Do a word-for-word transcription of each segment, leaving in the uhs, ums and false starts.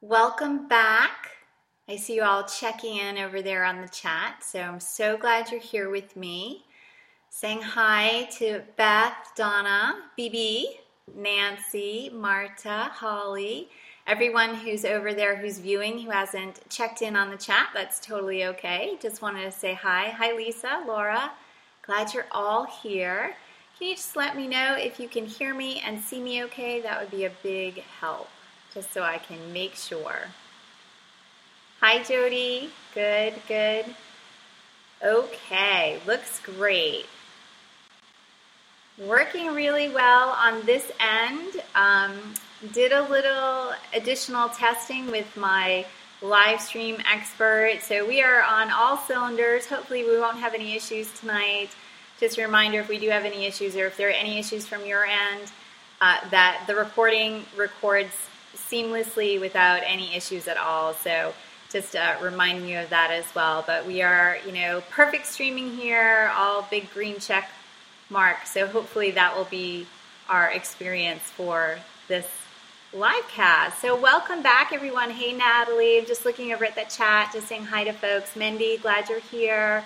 Welcome back. I see you all checking in over there on the chat, so I'm so glad you're here with me. Saying hi to Beth, Donna, B B, Nancy, Marta, Holly, everyone who's over there who's viewing who hasn't checked in on the chat. That's totally okay. Just wanted to say hi. Hi, Lisa, Laura. Glad you're all here. Can you just let me know if you can hear me and see me okay? That would be a big help, just so I can make sure. Hi, Jody. Good, good. Okay, looks great. Working really well on this end. Um, did a little additional testing with my live stream expert. So we are on all cylinders. Hopefully we won't have any issues tonight. Just a reminder, if we do have any issues or if there are any issues from your end, uh, that the recording records seamlessly without any issues at all. So just uh, reminding you of that as well. But we are, you know, perfect streaming here, all big green check mark. So hopefully that will be our experience for this live cast. So welcome back, everyone. Hey, Natalie. I'm just looking over at the chat, just saying hi to folks. Mindy, glad you're here.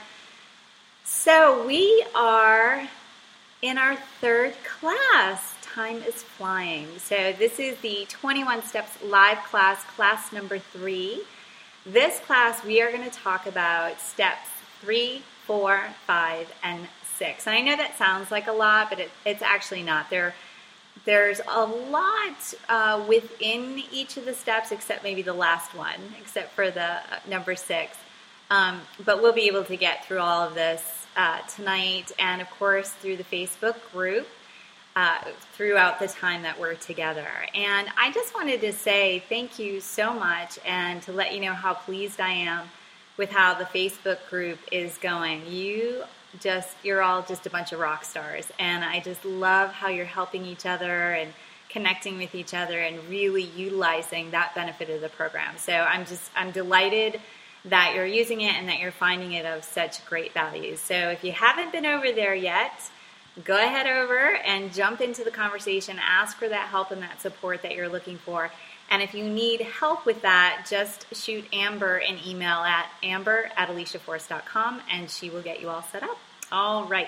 So we are in our third class. Time is flying. So this is the twenty-one Steps live class, class number three. This class, we are going to talk about steps three, four, five, and six. And I know that sounds like a lot, but it, it's actually not. There, there's a lot uh, within each of the steps, except maybe the last one, except for the uh, number six. Um, but we'll be able to get through all of this uh, tonight, and of course through the Facebook group uh, throughout the time that we're together. And I just wanted to say thank you so much, and to let you know how pleased I am with how the Facebook group is going. You just, you're all just a bunch of rock stars, and I just love how you're helping each other and connecting with each other and really utilizing that benefit of the program. So I'm just, I'm delighted that you're using it and that you're finding it of such great value. So if you haven't been over there yet, go ahead over and jump into the conversation, ask for that help and that support that you're looking for. And if you need help with that, just shoot Amber an email at amber at alicia force dot com and she will get you all set up. All right.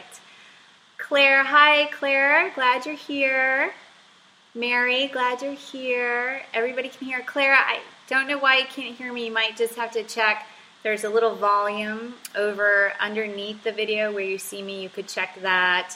Claire, hi Claire, glad you're here. Mary, glad you're here. Everybody can hear. Claire, I don't know why you can't hear me. You might just have to check. There's a little volume over underneath the video where you see me. You could check that.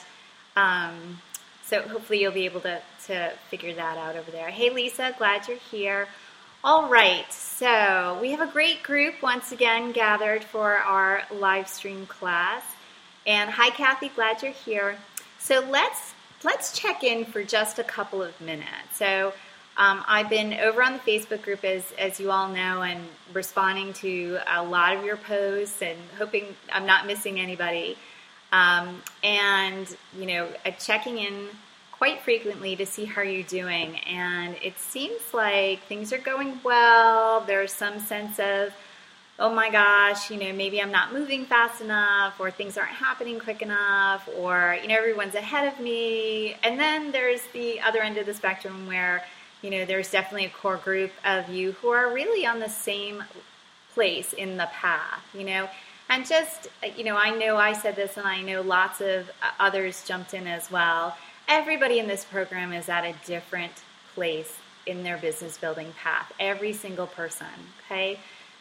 Um, so hopefully you'll be able to, to figure that out over there. Hey Lisa, glad you're here. All right, so we have a great group once again gathered for our live stream class. And hi Kathy, glad you're here. So let's let's check in for just a couple of minutes. So um, I've been over on the Facebook group, as as you all know, and responding to a lot of your posts and hoping I'm not missing anybody. Um, and, you know, uh, checking in quite frequently to see how you're doing. And it seems like things are going well. There's some sense of, oh my gosh, you know, maybe I'm not moving fast enough, or things aren't happening quick enough, or, you know, everyone's ahead of me. And then there's the other end of the spectrum where, you know, there's definitely a core group of you who are really on the same place in the path, you know. And just, you know, I know I said this, and I know lots of others jumped in as well. Everybody in this program is at a different place in their business building path. Every single person, okay?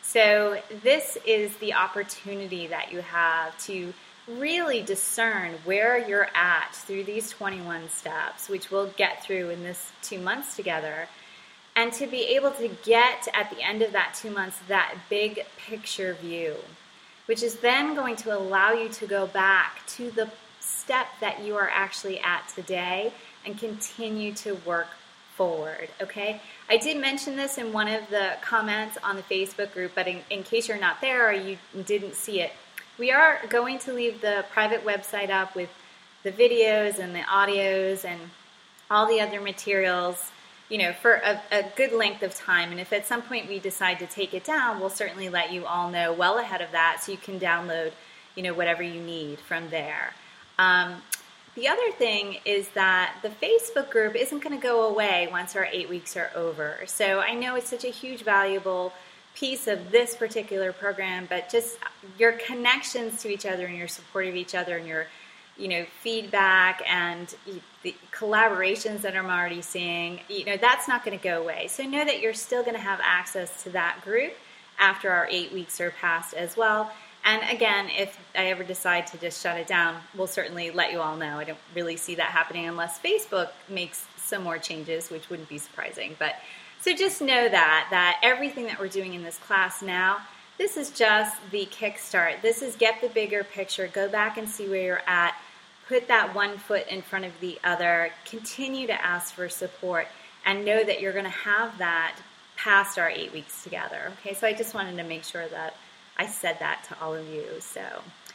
So this is the opportunity that you have to really discern where you're at through these twenty-one steps, which we'll get through in this two months together. And to be able to get at the end of that two months that big picture view, which is then going to allow you to go back to the step that you are actually at today and continue to work forward, okay? I did mention this in one of the comments on the Facebook group, but in, in case you're not there or you didn't see it, we are going to leave the private website up with the videos and the audios and all the other materials, you know, for a, a good length of time. And if at some point we decide to take it down, we'll certainly let you all know well ahead of that so you can download, you know, whatever you need from there. Um, the other thing is that the Facebook group isn't going to go away once our eight weeks are over. So I know it's such a huge, valuable piece of this particular program, but just your connections to each other and your support of each other and your, you know, feedback and the collaborations that I'm already seeing, you know, that's not going to go away. So know that you're still going to have access to that group after our eight weeks are passed as well. And again, if I ever decide to just shut it down, we'll certainly let you all know. I don't really see that happening unless Facebook makes some more changes, which wouldn't be surprising. But so just know that, that everything that we're doing in this class now, this is just the kickstart. This is get the bigger picture. Go back and see where you're at. Put that one foot in front of the other. Continue to ask for support and know that you're going to have that past our eight weeks together. Okay, so I just wanted to make sure that I said that to all of you. So,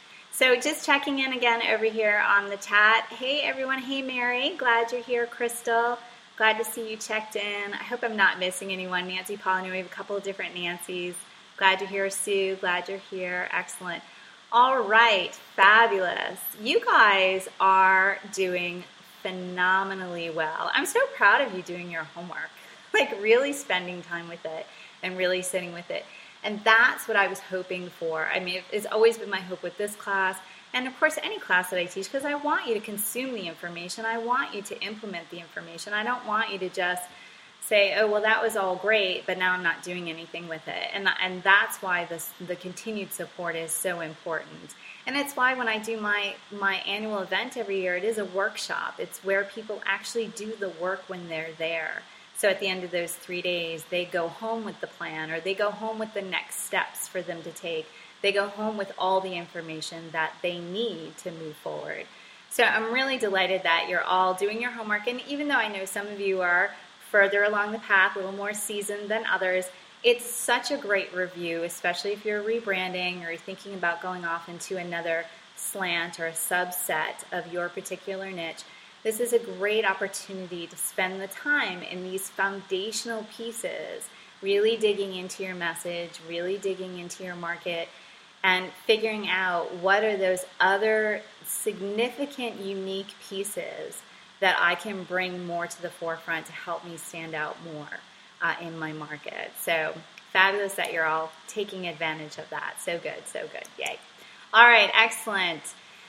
so just checking in again over here on the chat. Hey everyone. Hey Mary. Glad you're here. Crystal. Glad to see you checked in. I hope I'm not missing anyone. Nancy, Paul, we have a couple of different Nancys. Glad you're here, Sue. Glad you're here. Excellent. All right. Fabulous. You guys are doing phenomenally well. I'm so proud of you doing your homework, like really spending time with it and really sitting with it. And that's what I was hoping for. I mean, it's always been my hope with this class, and of course any class that I teach, because I want you to consume the information. I want you to implement the information. I don't want you to just say, oh, well, that was all great, but now I'm not doing anything with it. And and that's why this, the continued support is so important. And it's why when I do my, my annual event every year, it is a workshop. It's where people actually do the work when they're there. So at the end of those three days, they go home with the plan, or they go home with the next steps for them to take. They go home with all the information that they need to move forward. So I'm really delighted that you're all doing your homework. And even though I know some of you are further along the path, a little more seasoned than others, it's such a great review, especially if you're rebranding or you're thinking about going off into another slant or a subset of your particular niche. This is a great opportunity to spend the time in these foundational pieces, really digging into your message, really digging into your market, and figuring out what are those other significant, unique pieces that I can bring more to the forefront to help me stand out more uh, in my market. So fabulous that you're all taking advantage of that. So good, so good. Yay. All right, excellent.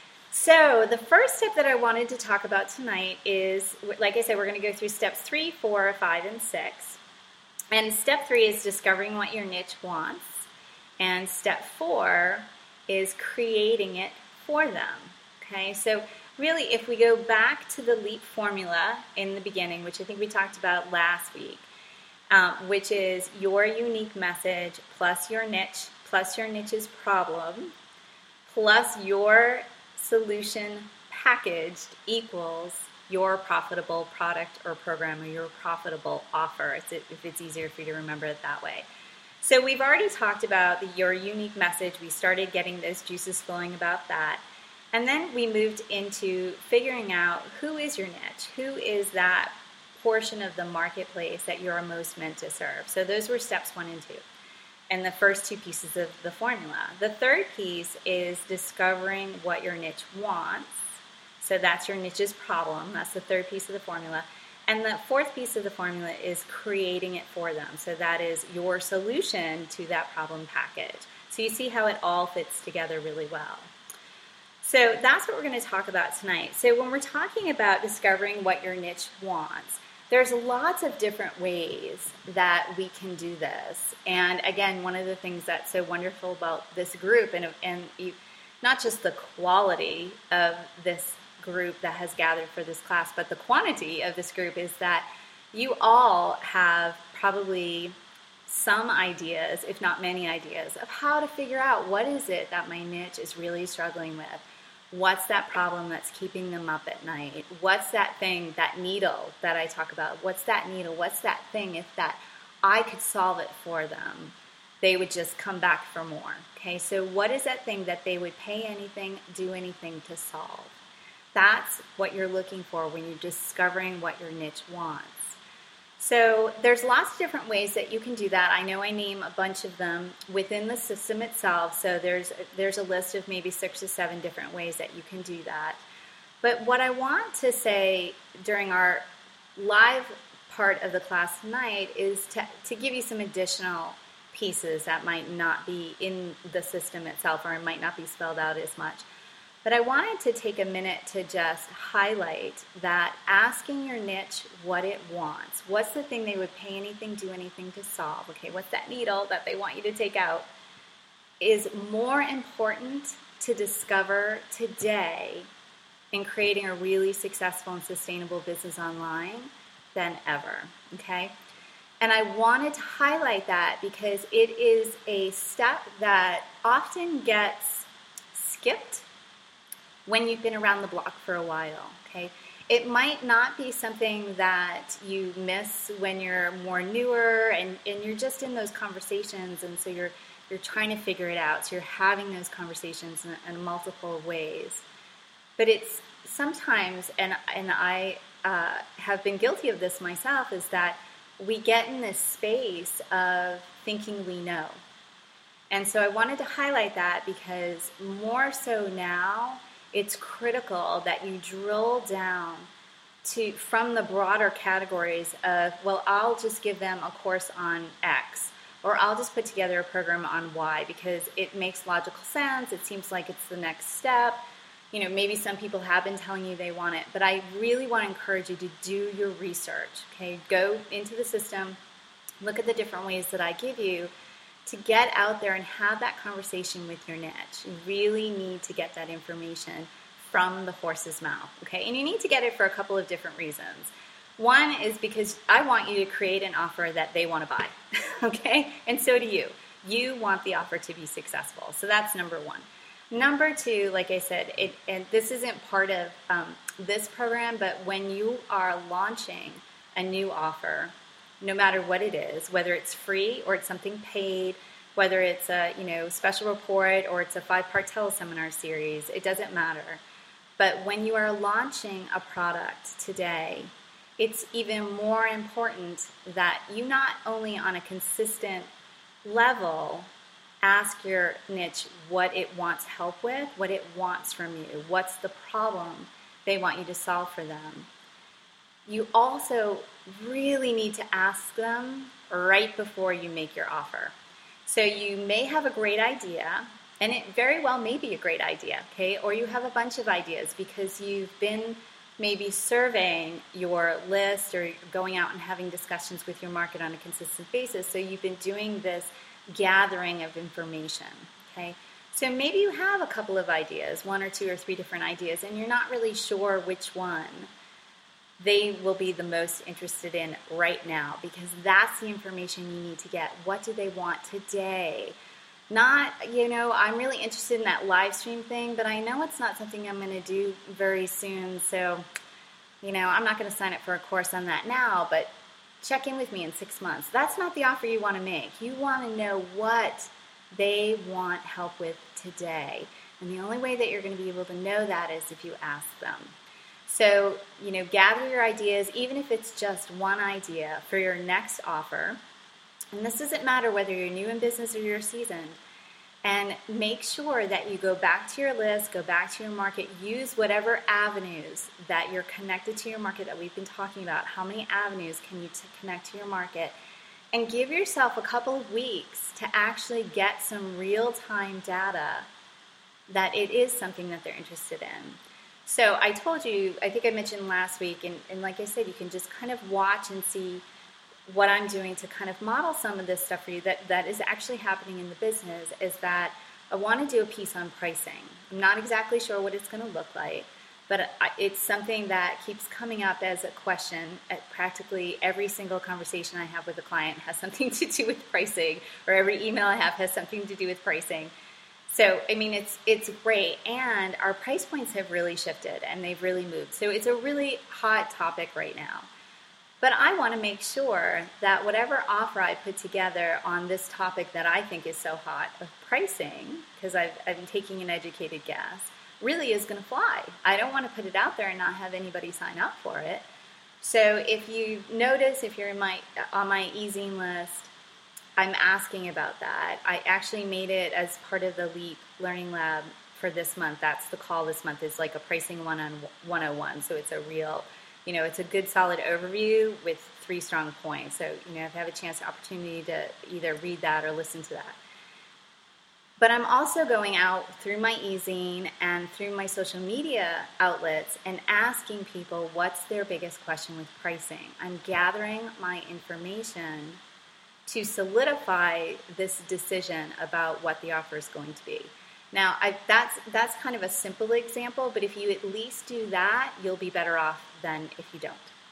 So the first step that I wanted to talk about tonight is, like I said, we're going to go through steps three, four, five, and six. And step three is discovering what your niche wants. And step four is creating it for them. Okay, so really if we go back to the LEAP formula in the beginning, which I think we talked about last week, um, which is your unique message plus your niche plus your niche's problem plus your solution packaged equals your profitable product or program or your profitable offer, if it's easier for you to remember it that way. So we've already talked about the, your unique message. We started getting those juices flowing about that. And then we moved into figuring out who is your niche, who is that portion of the marketplace that you're most meant to serve. So those were steps one and two, and the first two pieces of the formula. The third piece is discovering what your niche wants. So that's your niche's problem. That's the third piece of the formula. And the fourth piece of the formula is creating it for them. So that is your solution to that problem package. So you see how it all fits together really well. So that's what we're going to talk about tonight. So when we're talking about discovering what your niche wants, there's lots of different ways that we can do this. And again, one of the things that's so wonderful about this group, and, and you, not just the quality of this group that has gathered for this class, but the quantity of this group, is that you all have probably some ideas, if not many ideas, of how to figure out what is it that my niche is really struggling with. What's that problem that's keeping them up at night? What's that thing, that needle that I talk about? What's that needle? What's that thing if that I could solve it for them, they would just come back for more? Okay, so what is that thing that they would pay anything, do anything to solve? That's what you're looking for when you're discovering what your niche wants. So there's lots of different ways that you can do that. I know I name a bunch of them within the system itself. So there's there's a list of maybe six or seven different ways that you can do that. But what I want to say during our live part of the class tonight is to, to give you some additional pieces that might not be in the system itself, or it might not be spelled out as much. But I wanted to take a minute to just highlight that asking your niche what it wants, what's the thing they would pay anything, do anything to solve, okay, what's that needle that they want you to take out, is more important to discover today in creating a really successful and sustainable business online than ever, okay? And I wanted to highlight that because it is a step that often gets skipped when you've been around the block for a while, okay? It might not be something that you miss when you're more newer and, and you're just in those conversations, and so you're you're trying to figure it out. So you're having those conversations in, in multiple ways. But it's sometimes, and, and I uh, have been guilty of this myself, is that we get in this space of thinking we know. And so I wanted to highlight that because more so now, it's critical that you drill down to from the broader categories of, well, I'll just give them a course on X, or I'll just put together a program on Y because it makes logical sense. It seems like it's the next step. You know, maybe some people have been telling you they want it, but I really want to encourage you to do your research, okay? Go into the system, look at the different ways that I give you to get out there and have that conversation with your niche. You really need to get that information from the horse's mouth, okay? And you need to get it for a couple of different reasons. One is because I want you to create an offer that they want to buy, okay? And so do you. You want the offer to be successful. So that's number one. Number two, like I said, it, and this isn't part of um, this program, but when you are launching a new offer, no matter what it is, whether it's free or it's something paid, whether it's a you know special report or it's a five-part teleseminar series, it doesn't matter. But when you are launching a product today, it's even more important that you not only on a consistent level ask your niche what it wants help with, what it wants from you, what's the problem they want you to solve for them. You also really need to ask them right before you make your offer. So you may have a great idea, and it very well may be a great idea, okay? Or you have a bunch of ideas because you've been maybe surveying your list or going out and having discussions with your market on a consistent basis. So you've been doing this gathering of information, okay? So maybe you have a couple of ideas, one or two or three different ideas, and you're not really sure which one they will be the most interested in right now, because that's the information you need to get. What do they want today? Not, you know, I'm really interested in that live stream thing, but I know it's not something I'm going to do very soon, so, you know, I'm not going to sign up for a course on that now, but check in with me in six months. That's not the offer you want to make. You want to know what they want help with today. And the only way that you're going to be able to know that is if you ask them. So, you know, gather your ideas, even if it's just one idea for your next offer. And this doesn't matter whether you're new in business or you're seasoned. And make sure that you go back to your list, go back to your market, use whatever avenues that you're connected to your market that we've been talking about. How many avenues can you t- connect to your market? And give yourself a couple of weeks to actually get some real-time data that it is something that they're interested in. So I told you, I think I mentioned last week, and, and like I said, you can just kind of watch and see what I'm doing to kind of model some of this stuff for you that, that is actually happening in the business, is that I want to do a piece on pricing. I'm not exactly sure what it's going to look like, but it's something that keeps coming up as a question at practically every single conversation I have with a client has something to do with pricing, or every email I have has something to do with pricing. So, I mean, it's it's great, and our price points have really shifted, and they've really moved. So it's a really hot topic right now. But I want to make sure that whatever offer I put together on this topic that I think is so hot of pricing, because I've, I've been taking an educated guess, really is going to fly. I don't want to put it out there and not have anybody sign up for it. So if you notice, if you're in my on my e-zine list, I'm asking about that. I actually made it as part of the LEAP Learning Lab for this month. That's the call this month, is like a pricing one on one oh one. So it's a real, you know, it's a good solid overview with three strong points. So, you know, if you have a chance, opportunity to either read that or listen to that. But I'm also going out through my e-zine and through my social media outlets and asking people what's their biggest question with pricing. I'm gathering my information to solidify this decision about what the offer is going to be. Now, I, that's that's kind of a simple example, but if you at least do that, you'll be better off than if you don't.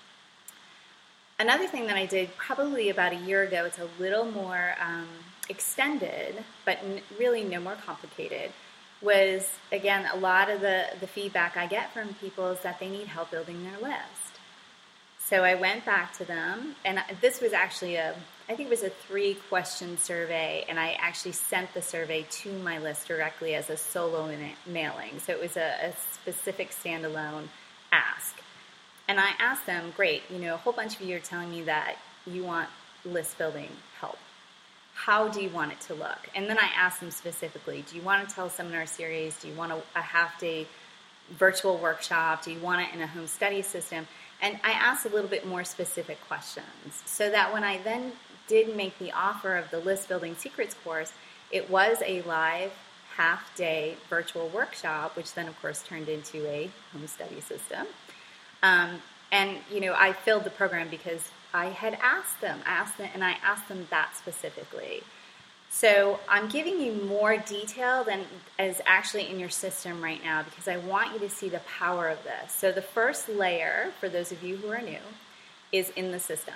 Another thing that I did probably about a year ago, it's a little more um, extended, but n- really no more complicated, was, again, a lot of the, the feedback I get from people is that they need help building their list. So I went back to them, and this was actually a, I think it was a three-question survey, and I actually sent the survey to my list directly as a solo ma- mailing. So it was a, a specific standalone ask. And I asked them, great, you know, a whole bunch of you are telling me that you want list building help. How do you want it to look? And then I asked them specifically, do you want a teleseminar series? Do you want a, a half-day virtual workshop? Do you want it in a home study system? And I asked a little bit more specific questions so that when I then did make the offer of the List Building Secrets course, it was a live half-day virtual workshop, which then, of course, turned into a home study system. Um, and, you know, I filled the program because I had asked them, I asked them, and I asked them that specifically. So I'm giving you more detail than is actually in your system right now because I want you to see the power of this. So the first layer, for those of you who are new, is in the system.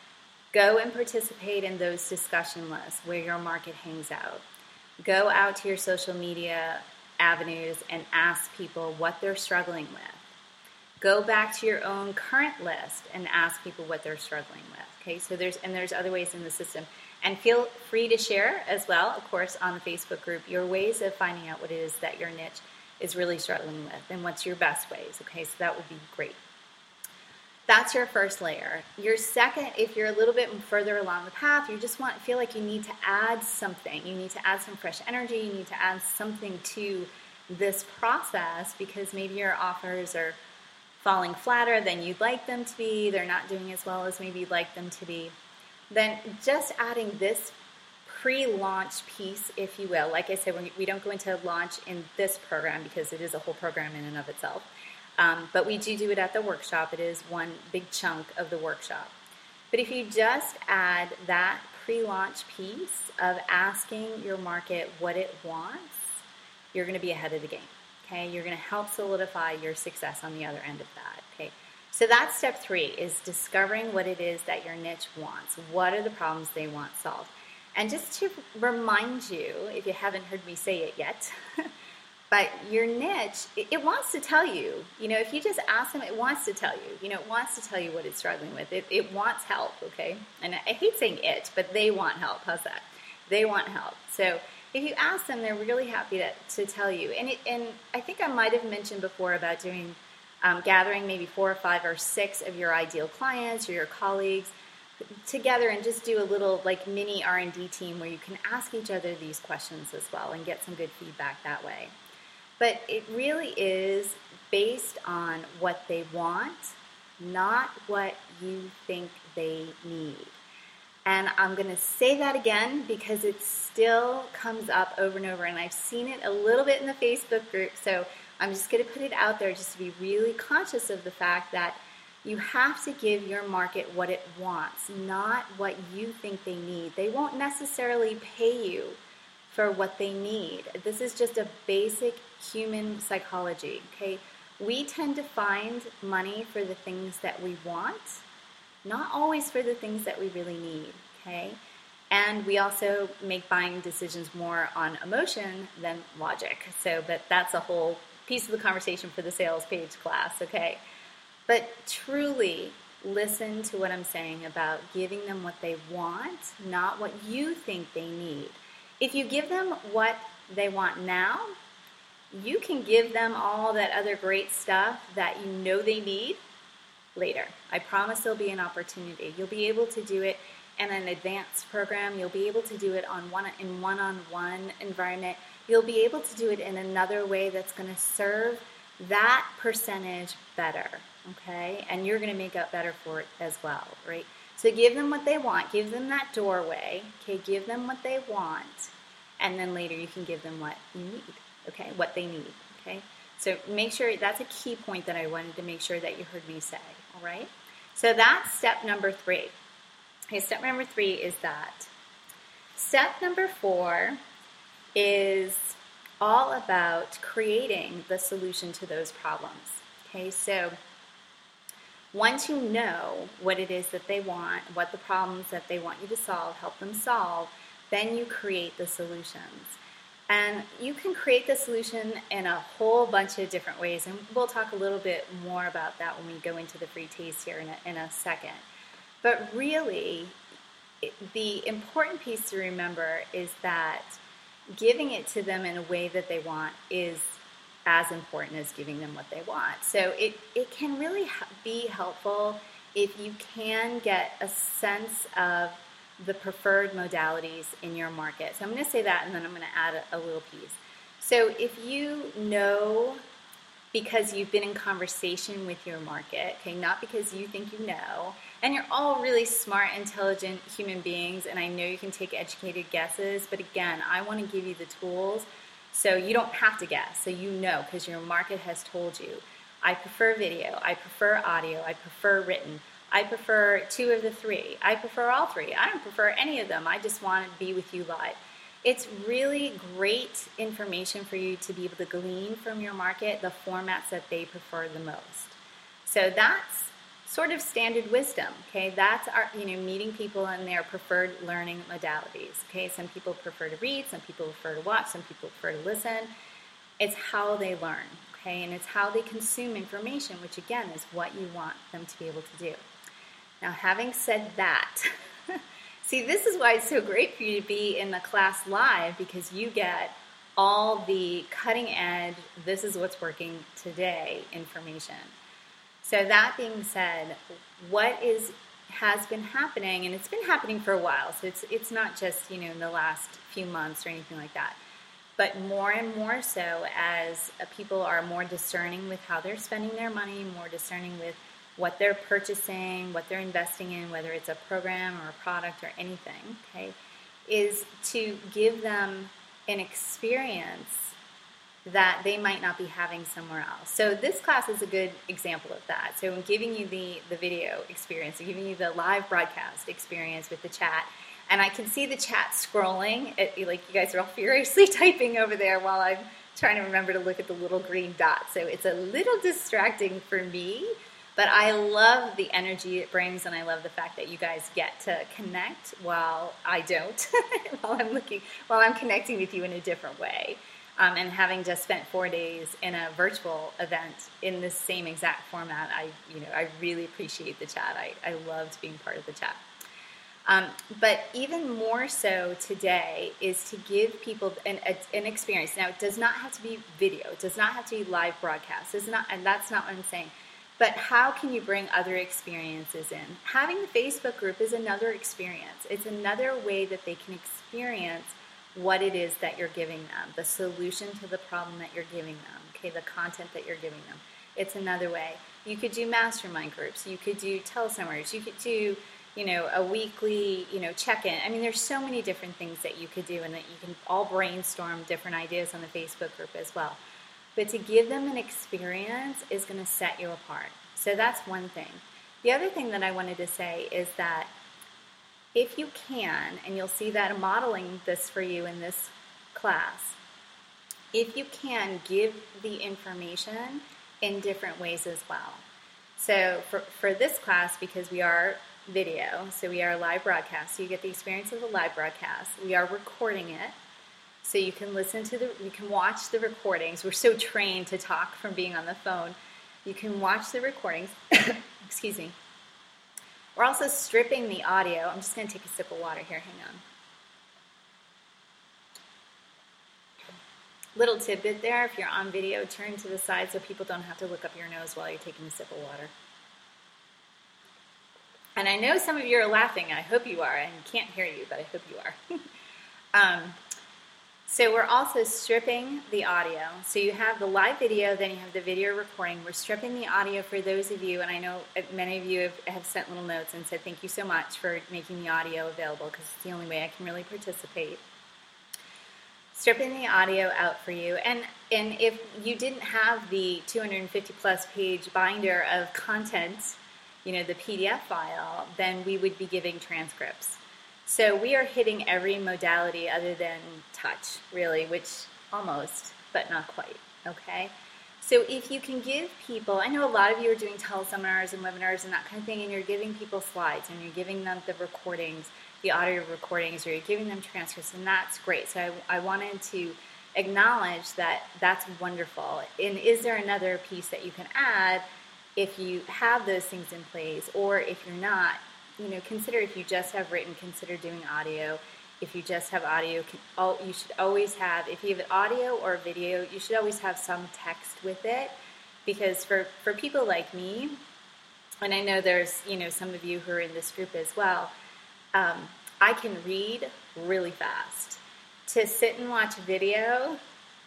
Go and participate in those discussion lists where your market hangs out. Go out to your social media avenues and ask people what they're struggling with. Go back to your own current list and ask people what they're struggling with. Okay, so there's and there's other ways in the system. And feel free to share as well, of course, on the Facebook group, your ways of finding out what it is that your niche is really struggling with and what's your best ways. Okay, so that would be great. That's your first layer. Your second, if you're a little bit further along the path, you just want feel like you need to add something. You need to add some fresh energy. You need to add something to this process because maybe your offers are falling flatter than you'd like them to be, they're not doing as well as maybe you'd like them to be, then just adding this pre-launch piece, if you will. Like I said, we don't go into launch in this program because it is a whole program in and of itself. Um, but we do do it at the workshop. It is one big chunk of the workshop. But if you just add that pre-launch piece of asking your market what it wants, you're going to be ahead of the game. Okay, you're going to help solidify your success on the other end of that. Okay, so that's step three, is discovering what it is that your niche wants. What are the problems they want solved? And just to remind you, if you haven't heard me say it yet, but your niche, it, it wants to tell you. You know, if you just ask them, it wants to tell you. You know, it wants to tell you what it's struggling with. It, it wants help. Okay, and I hate saying it, but they want help. How's that? They want help. So if you ask them, they're really happy to, to tell you. And it, and I think I might have mentioned before about doing, um, gathering maybe four or five or six of your ideal clients or your colleagues together and just do a little like mini R and D team where you can ask each other these questions as well and get some good feedback that way. But it really is based on what they want, not what you think they need. And I'm going to say that again because it still comes up over and over. And I've seen it a little bit in the Facebook group. So I'm just going to put it out there just to be really conscious of the fact that you have to give your market what it wants, not what you think they need. They won't necessarily pay you for what they need. This is just a basic human psychology. Okay, we tend to find money for the things that we want, not always for the things that we really need, okay? And we also make buying decisions more on emotion than logic. So, but that's a whole piece of the conversation for the sales page class, okay? But truly listen to what I'm saying about giving them what they want, not what you think they need. If you give them what they want now, you can give them all that other great stuff that you know they need later. I promise there'll be an opportunity. You'll be able to do it and an advanced program. You'll be able to do it on one in one-on-one environment. You'll be able to do it in another way that's going to serve that percentage better, okay? And you're going to make up better for it as well, right? So give them what they want. Give them that doorway, okay? Give them what they want, and then later you can give them what you need, okay? What they need, okay? So make sure, that's a key point that I wanted to make sure that you heard me say, all right? So that's step number three. Okay, step number three is that. Step number four is all about creating the solution to those problems. Okay, so once you know what it is that they want, what the problems that they want you to solve, help them solve, then you create the solutions. And you can create the solution in a whole bunch of different ways, and we'll talk a little bit more about that when we go into the free taste here in a, in a second. But really, it, the important piece to remember is that giving it to them in a way that they want is as important as giving them what they want. So it, it can really be helpful if you can get a sense of the preferred modalities in your market. So I'm going to say that, and then I'm going to add a, a little piece. So if you know, because you've been in conversation with your market, okay, not because you think you know, and you're all really smart, intelligent human beings, and I know you can take educated guesses, but again, I want to give you the tools so you don't have to guess, so you know, because your market has told you, I prefer video, I prefer audio, I prefer written, I prefer two of the three. I prefer all three. I don't prefer any of them. I just want to be with you live. It's really great information for you to be able to glean from your market the formats that they prefer the most. So that's sort of standard wisdom, okay? That's our, you know, meeting people in their preferred learning modalities, okay? Some people prefer to read, some people prefer to watch, some people prefer to listen. It's how they learn, okay? And it's how they consume information, which again is what you want them to be able to do. Now, having said that, see, this is why it's so great for you to be in the class live, because you get all the cutting edge, this is what's working today information. So that being said, what is has been happening, and it's been happening for a while, so it's it's not just, you know, in the last few months or anything like that, but more and more so as people are more discerning with how they're spending their money, more discerning with what they're purchasing, what they're investing in, whether it's a program or a product or anything, okay, is to give them an experience that they might not be having somewhere else. So this class is a good example of that. So I'm giving you the, the video experience, I'm giving you the live broadcast experience with the chat, and I can see the chat scrolling, it, like you guys are all furiously typing over there while I'm trying to remember to look at the little green dot. So it's a little distracting for me, but I love the energy it brings, and I love the fact that you guys get to connect while I don't, while I'm looking, while I'm connecting with you in a different way. Um, and having just spent four days in a virtual event in the same exact format, I, you know, I really appreciate the chat. I, I loved being part of the chat. Um, but even more so today is to give people an, an experience. Now, it does not have to be video. It does not have to be live broadcast. It's not, and that's not what I'm saying. But how can you bring other experiences in? Having the Facebook group is another experience. It's another way that they can experience what it is that you're giving them, the solution to the problem that you're giving them, okay, the content that you're giving them. It's another way. You could do mastermind groups. You could do telesummers. You could do, you know, a weekly, you know, check-in. I mean, there's so many different things that you could do, and that you can all brainstorm different ideas on the Facebook group as well. But to give them an experience is going to set you apart. So that's one thing. The other thing that I wanted to say is that if you can, and you'll see that I'm modeling this for you in this class, if you can, give the information in different ways as well. So for, for this class, because we are video, so we are live broadcast, so you get the experience of the live broadcast. We are recording it. So you can listen to the, you can watch the recordings. We're so trained to talk from being on the phone. You can watch the recordings. Excuse me. We're also stripping the audio. I'm just going to take a sip of water here. Hang on. Little tidbit there. If you're on video, turn to the side so people don't have to look up your nose while you're taking a sip of water. And I know some of you are laughing, and I hope you are. I can't hear you, but I hope you are. um, so we're also stripping the audio. So you have the live video, then you have the video recording. We're stripping the audio for those of you, and I know many of you have, have sent little notes and said thank you so much for making the audio available, because it's the only way I can really participate. Stripping the audio out for you. And, and if you didn't have the two hundred fifty plus page binder of content, you know, the P D F file, then we would be giving transcripts. So we are hitting every modality other than touch, really, which almost, but not quite, okay? So if you can give people, I know a lot of you are doing teleseminars and webinars and that kind of thing, and you're giving people slides, and you're giving them the recordings, the audio recordings, or you're giving them transcripts, and that's great. So I, I wanted to acknowledge that that's wonderful. And is there another piece that you can add if you have those things in place, or if you're not, you know, consider if you just have written, consider doing audio. If you just have audio, you should always have, if you have audio or video, you should always have some text with it, because for, for people like me, and I know there's, you know, some of you who are in this group as well, um, I can read really fast. To sit and watch a video,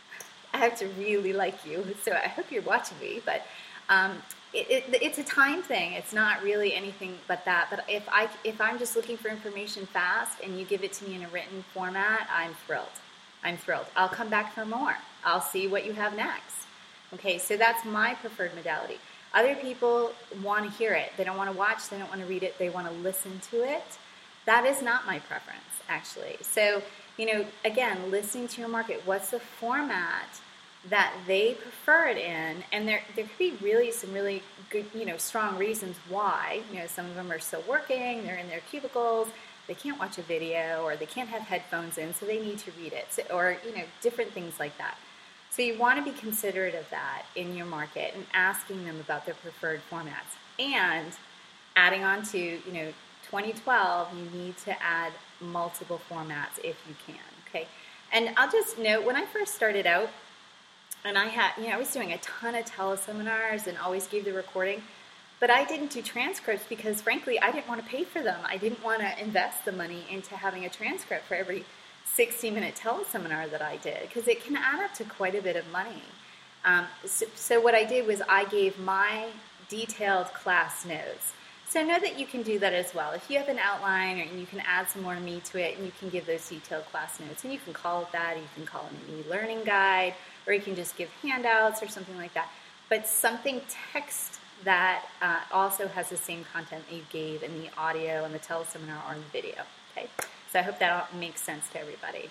I have to really like you, so I hope you're watching me, but um, It, it, it's a time thing. It's not really anything but that. But if I if I'm just looking for information fast and you give it to me in a written format, I'm thrilled. I'm thrilled. I'll come back for more. I'll see what you have next. Okay, so that's my preferred modality. Other people want to hear it. They don't want to watch. They don't want to read it. They want to listen to it. That is not my preference, actually. So, you know, again, listening to your market. What's the format that they prefer it in? And there there could be really some really good, you know, strong reasons why. You know, some of them are still working, they're in their cubicles, they can't watch a video, or they can't have headphones in, so they need to read it, so, or, you know, different things like that. So you want to be considerate of that in your market and asking them about their preferred formats. And adding on to, you know, twenty twelve, you need to add multiple formats if you can, okay? And I'll just note, when I first started out, and I had, you know, I was doing a ton of teleseminars and always gave the recording, but I didn't do transcripts because, frankly, I didn't want to pay for them. I didn't want to invest the money into having a transcript for every sixty minute teleseminar that I did, because it can add up to quite a bit of money. Um, so, so what I did was I gave my detailed class notes. So know that you can do that as well. If you have an outline, or you can add some more meat to it, and you can give those detailed class notes, and you can call it that, or you can call it an e-learning guide, or you can just give handouts or something like that. But something text that uh, also has the same content that you gave in the audio and the teleseminar or in the video. Okay, so I hope that makes sense to everybody.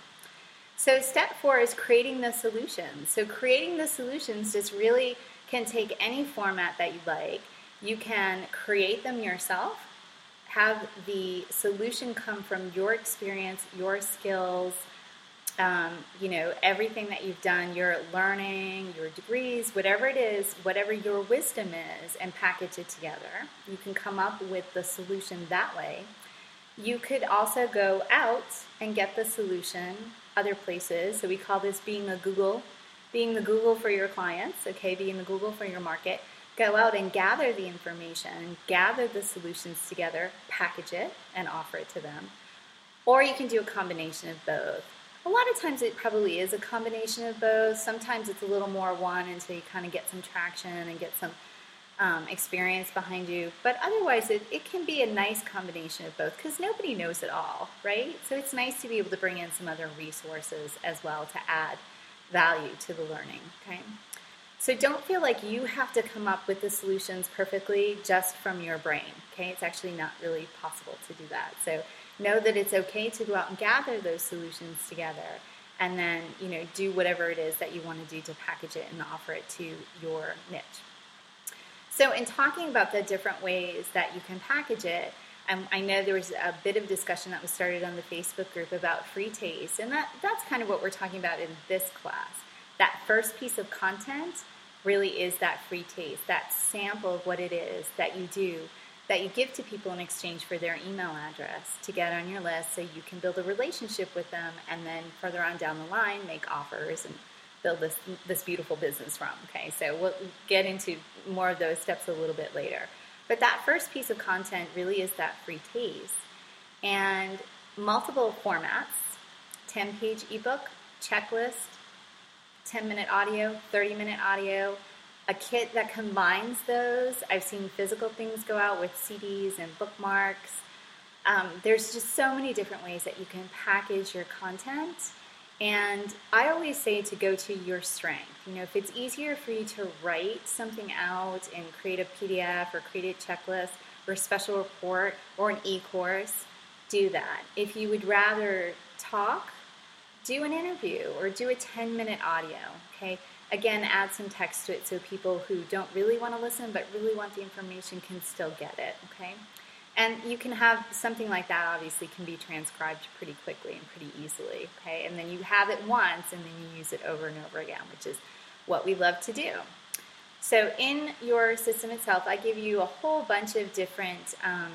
So step four is creating the solutions. So creating the solutions just really can take any format that you like. You can create them yourself, have the solution come from your experience, your skills, um, you know, everything that you've done, your learning, your degrees, whatever it is, whatever your wisdom is, and package it together. You can come up with the solution that way. You could also go out and get the solution other places. So we call this being a Google, being the Google for your clients, okay, being the Google for your market. Go out and gather the information, gather the solutions together, package it, and offer it to them. Or you can do a combination of both. A lot of times it probably is a combination of both. Sometimes it's a little more one until you kind of get some traction and get some um, experience behind you. But otherwise, it, it can be a nice combination of both, because nobody knows it all, right? So it's nice to be able to bring in some other resources as well to add value to the learning, okay? So don't feel like you have to come up with the solutions perfectly just from your brain, okay? It's actually not really possible to do that. So know that it's okay to go out and gather those solutions together, and then, you know, do whatever it is that you want to do to package it and offer it to your niche. So in talking about the different ways that you can package it, um, I know there was a bit of discussion that was started on the Facebook group about free taste, and that, that's kind of what we're talking about in this class. That first piece of content really is that free taste, that sample of what it is that you do, that you give to people in exchange for their email address to get on your list, so you can build a relationship with them, and then further on down the line make offers and build this this beautiful business from. Okay, so we'll get into more of those steps a little bit later. But that first piece of content really is that free taste. And multiple formats, ten-page ebook, checklist, ten-minute audio, thirty-minute audio, a kit that combines those. I've seen physical things go out with C Ds and bookmarks. Um, there's just so many different ways that you can package your content. And I always say to go to your strength. You know, if it's easier for you to write something out and create a P D F or create a checklist or a special report or an e-course, do that. If you would rather talk, do an interview or do a ten-minute audio, okay? Again, add some text to it so people who don't really want to listen but really want the information can still get it, okay? And you can have something like that, obviously, can be transcribed pretty quickly and pretty easily, okay? And then you have it once, and then you use it over and over again, which is what we love to do. So in your system itself, I give you a whole bunch of different um,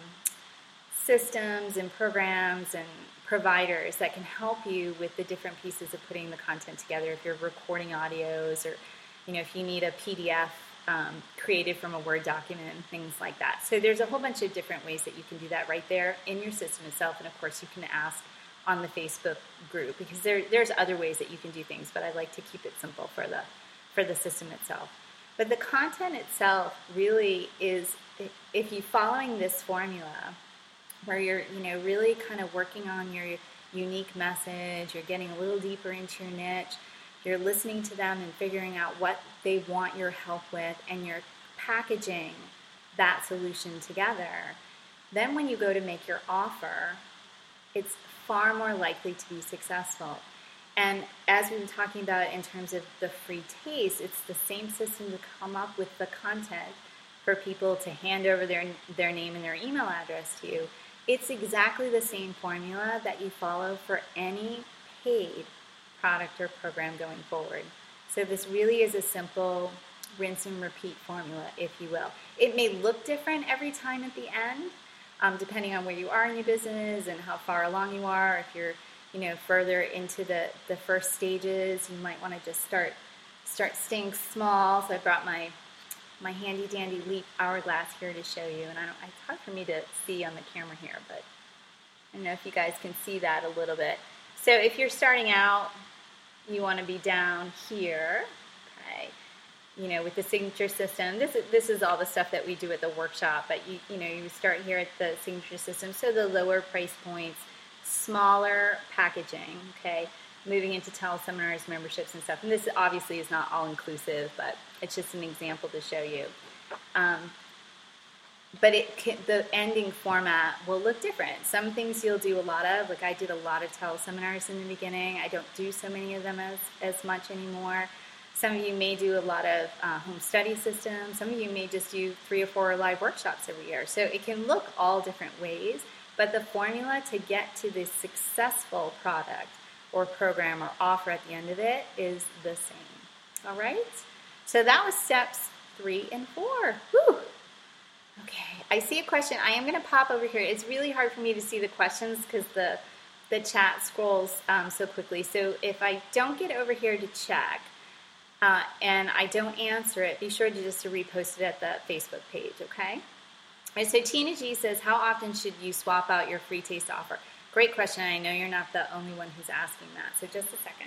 systems and programs and providers that can help you with the different pieces of putting the content together. If you're recording audios, or you know, if you need a P D F Um, created from a Word document and things like that. So there's a whole bunch of different ways that you can do that right there in your system itself, and of course you can ask on the Facebook group, because there, there's other ways that you can do things, but I like to keep it simple for the for the system itself. But the content itself really is, if you're following this formula where you're you know really kind of working on your unique message, you're getting a little deeper into your niche, you're listening to them and figuring out what they want your help with, and you're packaging that solution together. Then when you go to make your offer, it's far more likely to be successful. And as we've been talking about in terms of the free taste, it's the same system to come up with the content for people to hand over their, their name and their email address to you. It's exactly the same formula that you follow for any paid product or program going forward. So this really is a simple rinse and repeat formula, if you will. It may look different every time at the end, um, depending on where you are in your business and how far along you are. If you're, you know, further into the, the first stages, you might want to just start start staying small. So I brought my my handy dandy Leap hourglass here to show you, and I don't, it's hard for me to see on the camera here, but I don't know if you guys can see that a little bit. So if you're starting out, you want to be down here, okay, you know, with the signature system. This is, this is all the stuff that we do at the workshop, but you, you know, you start here at the signature system, so the lower price points, smaller packaging, okay, moving into teleseminars, memberships and stuff. And this obviously is not all inclusive, but it's just an example to show you. Um, But it can, the ending format will look different. Some things you'll do a lot of, like I did a lot of teleseminars in the beginning. I don't do so many of them as, as much anymore. Some of you may do a lot of uh, home study systems. Some of you may just do three or four live workshops every year. So it can look all different ways, but the formula to get to the successful product or program or offer at the end of it is the same. All right? So that was steps three and four. Whew. Okay, I see a question. I am going to pop over here. It's really hard for me to see the questions because the the chat scrolls um, so quickly. So if I don't get over here to check uh, and I don't answer it, be sure to just to repost it at the Facebook page, okay? All right, so Tina G says, how often should you swap out your free taste offer? Great question. I know you're not the only one who's asking that. So just a second.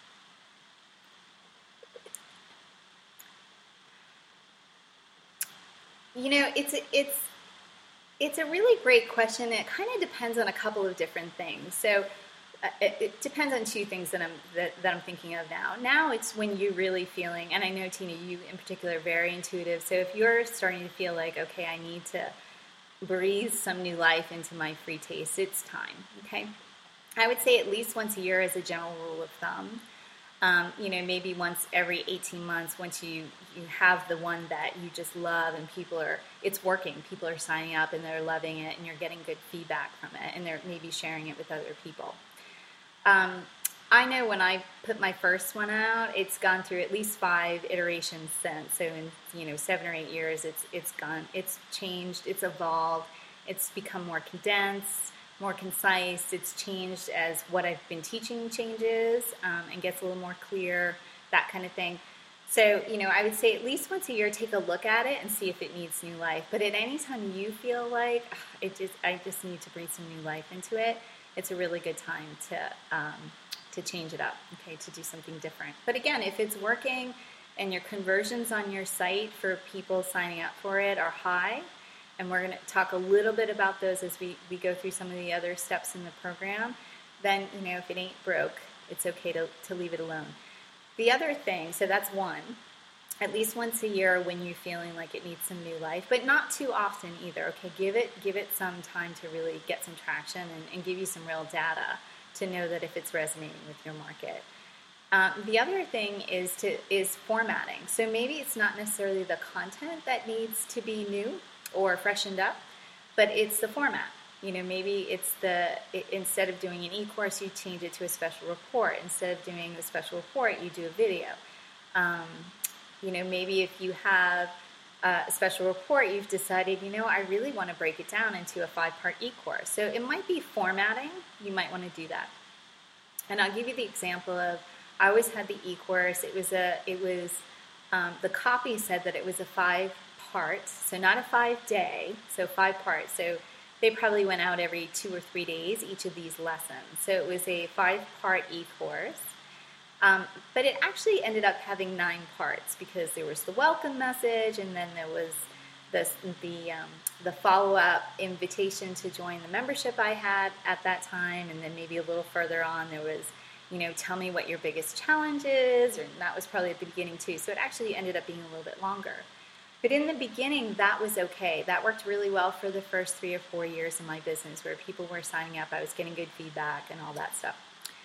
You know, it's a, it's it's a really great question. It kind of depends on a couple of different things. So uh, it, it depends on two things that I'm that, that I'm thinking of now. Now it's when you're really feeling, and I know Tina, you in particular, are very intuitive. So if you're starting to feel like, okay, I need to breathe some new life into my free taste, it's time. Okay, I would say at least once a year as a general rule of thumb. Um, you know, maybe once every eighteen months, once you, you have the one that you just love and people are, it's working, people are signing up and they're loving it and you're getting good feedback from it and they're maybe sharing it with other people. Um, I know when I put my first one out, it's gone through at least five iterations since. So in, you know, seven or eight years, it's it's gone, it's changed, it's evolved, it's become more condensed, more concise. It's changed as what I've been teaching changes um, and gets a little more clear, that kind of thing. So, you know, I would say at least once a year, take a look at it and see if it needs new life. But at any time you feel like it just, I just need to breathe some new life into it, it's a really good time to um, to change it up, okay, to do something different. But again, if it's working and your conversions on your site for people signing up for it are high, and we're going to talk a little bit about those as we, we go through some of the other steps in the program, then, you know, if it ain't broke, it's okay to, to leave it alone. The other thing, so that's one, at least once a year when you're feeling like it needs some new life, but not too often either. Okay, give it give it some time to really get some traction and, and give you some real data to know that if it's resonating with your market. Um, the other thing is to is formatting. So maybe it's not necessarily the content that needs to be new or freshened up, but it's the format. You know, maybe it's the, it, instead of doing an e-course, you change it to a special report. Instead of doing the special report, you do a video. Um, you know, maybe if you have uh, a special report, you've decided, you know, I really want to break it down into a five-part e-course. So it might be formatting. You might want to do that. And I'll give you the example of, I always had the e-course. It was a, it was, um, the copy said that it was a five-part, so not a five-day, so five parts. So they probably went out every two or three days, each of these lessons. So it was a five-part e-course. Um, but it actually ended up having nine parts because there was the welcome message, and then there was this, the um, the follow-up invitation to join the membership I had at that time, and then maybe a little further on there was, you know, tell me what your biggest challenge is, and that was probably at the beginning too. So it actually ended up being a little bit longer. But in the beginning, that was okay. That worked really well for the first three or four years in my business where people were signing up, I was getting good feedback and all that stuff.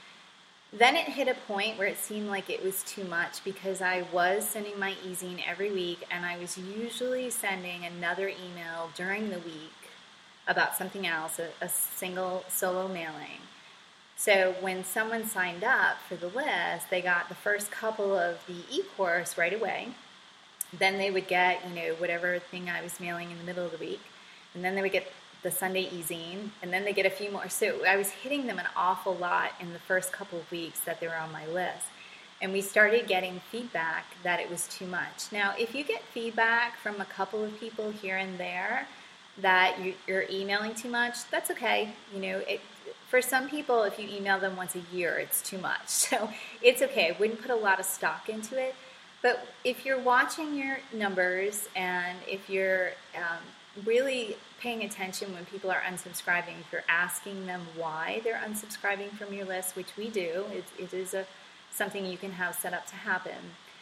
Then it hit a point where it seemed like it was too much because I was sending my e-zine every week, and I was usually sending another email during the week about something else, a, a single solo mailing. So when someone signed up for the list, they got the first couple of the e-course right away. Then they would get, you know, whatever thing I was mailing in the middle of the week. And then they would get the Sunday e-zine. And then they get a few more. So I was hitting them an awful lot in the first couple of weeks that they were on my list. And we started getting feedback that it was too much. Now, if you get feedback from a couple of people here and there that you, you're emailing too much, that's okay. You know, it, for some people, if you email them once a year, it's too much. So it's okay. I wouldn't put a lot of stock into it. But if you're watching your numbers and if you're um, really paying attention when people are unsubscribing, if you're asking them why they're unsubscribing from your list, which we do, it, it is a something you can have set up to happen,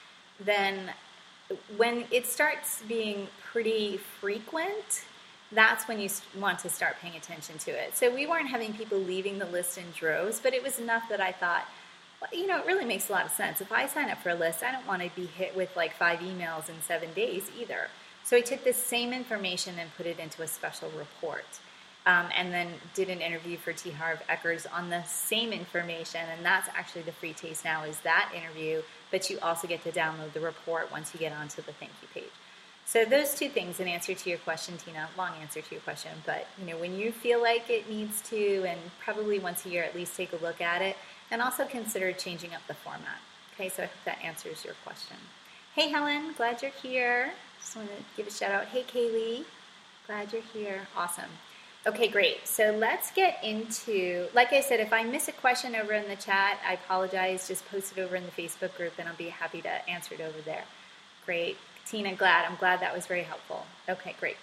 then when it starts being pretty frequent, that's when you want to start paying attention to it. So we weren't having people leaving the list in droves, but it was enough that I thought, well, you know, it really makes a lot of sense. If I sign up for a list, I don't want to be hit with like five emails in seven days either. So I took this same information and put it into a special report. Um, and then did an interview for T. Harv Ekers on the same information, and that's actually the free taste now is that interview, but you also get to download the report once you get onto the thank you page. So those two things, in answer to your question, Tina, long answer to your question, but you know, when you feel like it needs to, and probably once a year at least take a look at it, and also consider changing up the format. Okay, so I hope that answers your question. Hey Helen, glad you're here. Just want to give a shout out. Hey Kaylee, glad you're here. Awesome. Okay, great. So let's get into, like I said, if I miss a question over in the chat, I apologize. Just post it over in the Facebook group and I'll be happy to answer it over there. Great. Tina, glad. I'm glad that was very helpful. Okay, great.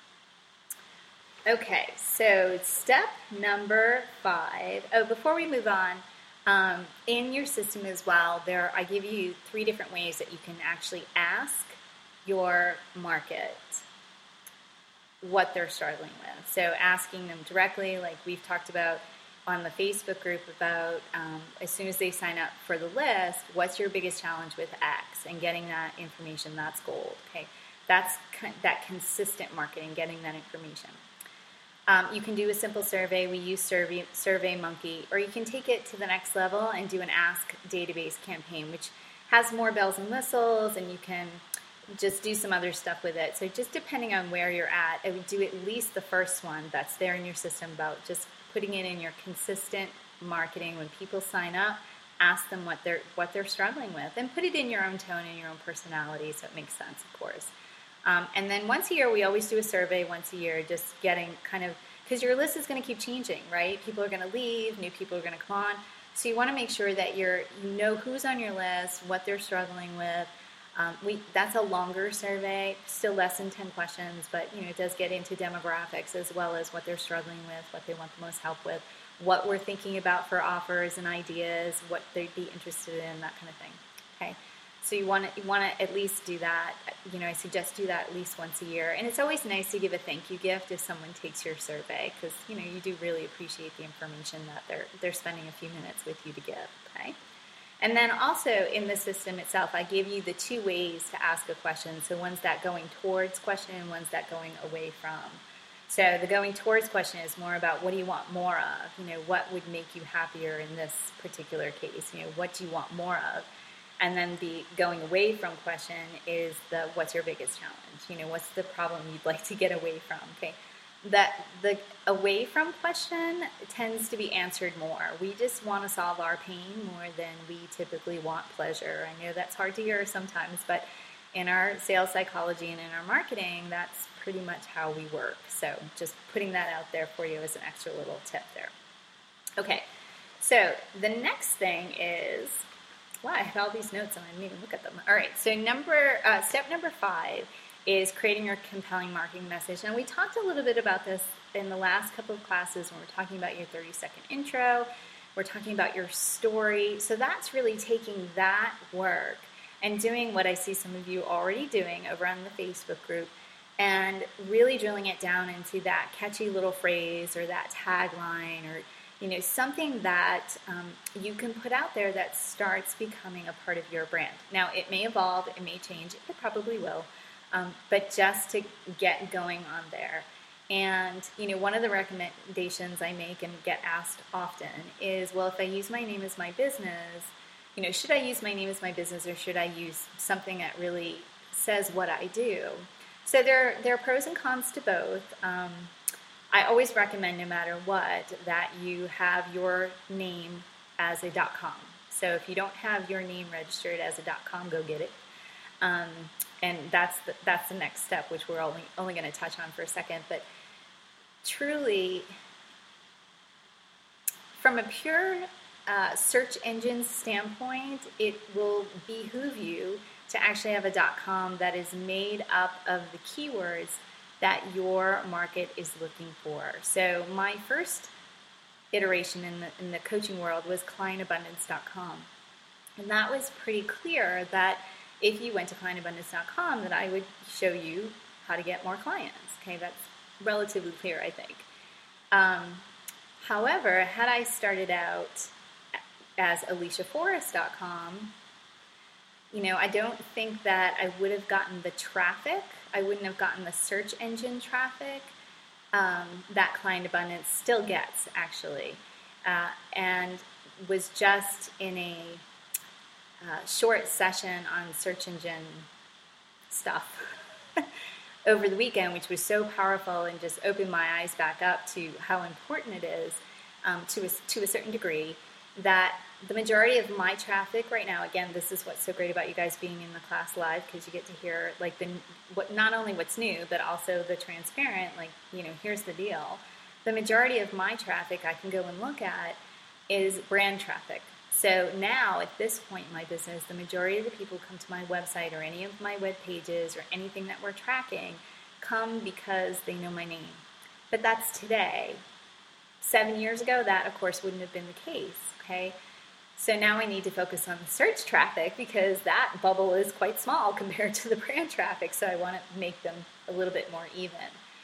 Okay, so step number five. Oh, before we move on, um, in your system as well, there I give you three different ways that you can actually ask your market what they're struggling with. So asking them directly, like we've talked about on the Facebook group about um, as soon as they sign up for the list, what's your biggest challenge with X? And getting that information, that's gold. Okay, that's con- that consistent marketing, getting that information. Um, you can do a simple survey. We use Survey SurveyMonkey, or you can take it to the next level and do an Ask Database campaign, which has more bells and whistles, and you can just do some other stuff with it. So just depending on where you're at, I would do at least the first one that's there in your system about just putting it in your consistent marketing. When people sign up, ask them what they're what they're struggling with, and put it in your own tone and your own personality so it makes sense, of course. Um, and then once a year, we always do a survey once a year, just getting kind of, because your list is going to keep changing, right? People are going to leave, new people are going to come on. So you want to make sure that you're, you know who's on your list, what they're struggling with. Um, we that's a longer survey, still less than ten questions, but you know it does get into demographics as well as what they're struggling with, what they want the most help with, what we're thinking about for offers and ideas, what they'd be interested in, that kind of thing. Okay. So you want to you want to at least do that. You know, I suggest do that at least once a year. And it's always nice to give a thank you gift if someone takes your survey, because you know you do really appreciate the information that they're they're spending a few minutes with you to give. Okay. And then also in the system itself, I give you the two ways to ask a question. So one's that going towards question, and one's that going away from. So the going towards question is more about what do you want more of? You know, what would make you happier in this particular case? You know, what do you want more of? And then the going away from question is the what's your biggest challenge? You know, what's the problem you'd like to get away from? Okay, that the away from question tends to be answered more. We just want to solve our pain more than we typically want pleasure. I know that's hard to hear sometimes, but in our sales psychology and in our marketing, that's pretty much how we work. So just putting that out there for you as an extra little tip there. Okay, so the next thing is, wow, I had all these notes and I didn't even look at them. All right, so number uh, step number five is creating your compelling marketing message. And we talked a little bit about this in the last couple of classes when we're talking about your thirty second intro. We're talking about your story. So that's really taking that work and doing what I see some of you already doing over on the Facebook group, and really drilling it down into that catchy little phrase or that tagline, or you know, something that um, you can put out there that starts becoming a part of your brand. Now, it may evolve, it may change, it probably will, um, but just to get going on there. And, you know, one of the recommendations I make and get asked often is, well, if I use my name as my business, you know, should I use my name as my business, or should I use something that really says what I do? So there, there are pros and cons to both. Um, I always recommend, no matter what, that you have your name as a .com. So if you don't have your name registered as a .com, go get it. Um, and that's the, that's the next step, which we're only only going to touch on for a second. But truly, from a pure uh, search engine standpoint, it will behoove you to actually have a .com that is made up of the keywords that your market is looking for. So my first iteration in the, in the coaching world was client abundance dot com. And that was pretty clear that if you went to client abundance dot com, that I would show you how to get more clients. Okay, that's relatively clear, I think. Um, however, had I started out as alicia forrest dot com, you know, I don't think that I would have gotten the traffic. I wouldn't have gotten the search engine traffic um, that Client Abundance still gets, actually, uh, and was just in a uh, short session on search engine stuff over the weekend, which was so powerful and just opened my eyes back up to how important it is um, to a, to a certain degree, that the majority of my traffic right now, again, this is what's so great about you guys being in the class live, because you get to hear like the what not only what's new, but also the transparent, like, you know, here's the deal. The majority of my traffic I can go and look at is brand traffic. So now at this point in my business, the majority of the people who come to my website or any of my web pages or anything that we're tracking come because they know my name. But that's today. Seven years ago, that of course wouldn't have been the case. Okay. So now I need to focus on the search traffic, because that bubble is quite small compared to the brand traffic. So I want to make them a little bit more even.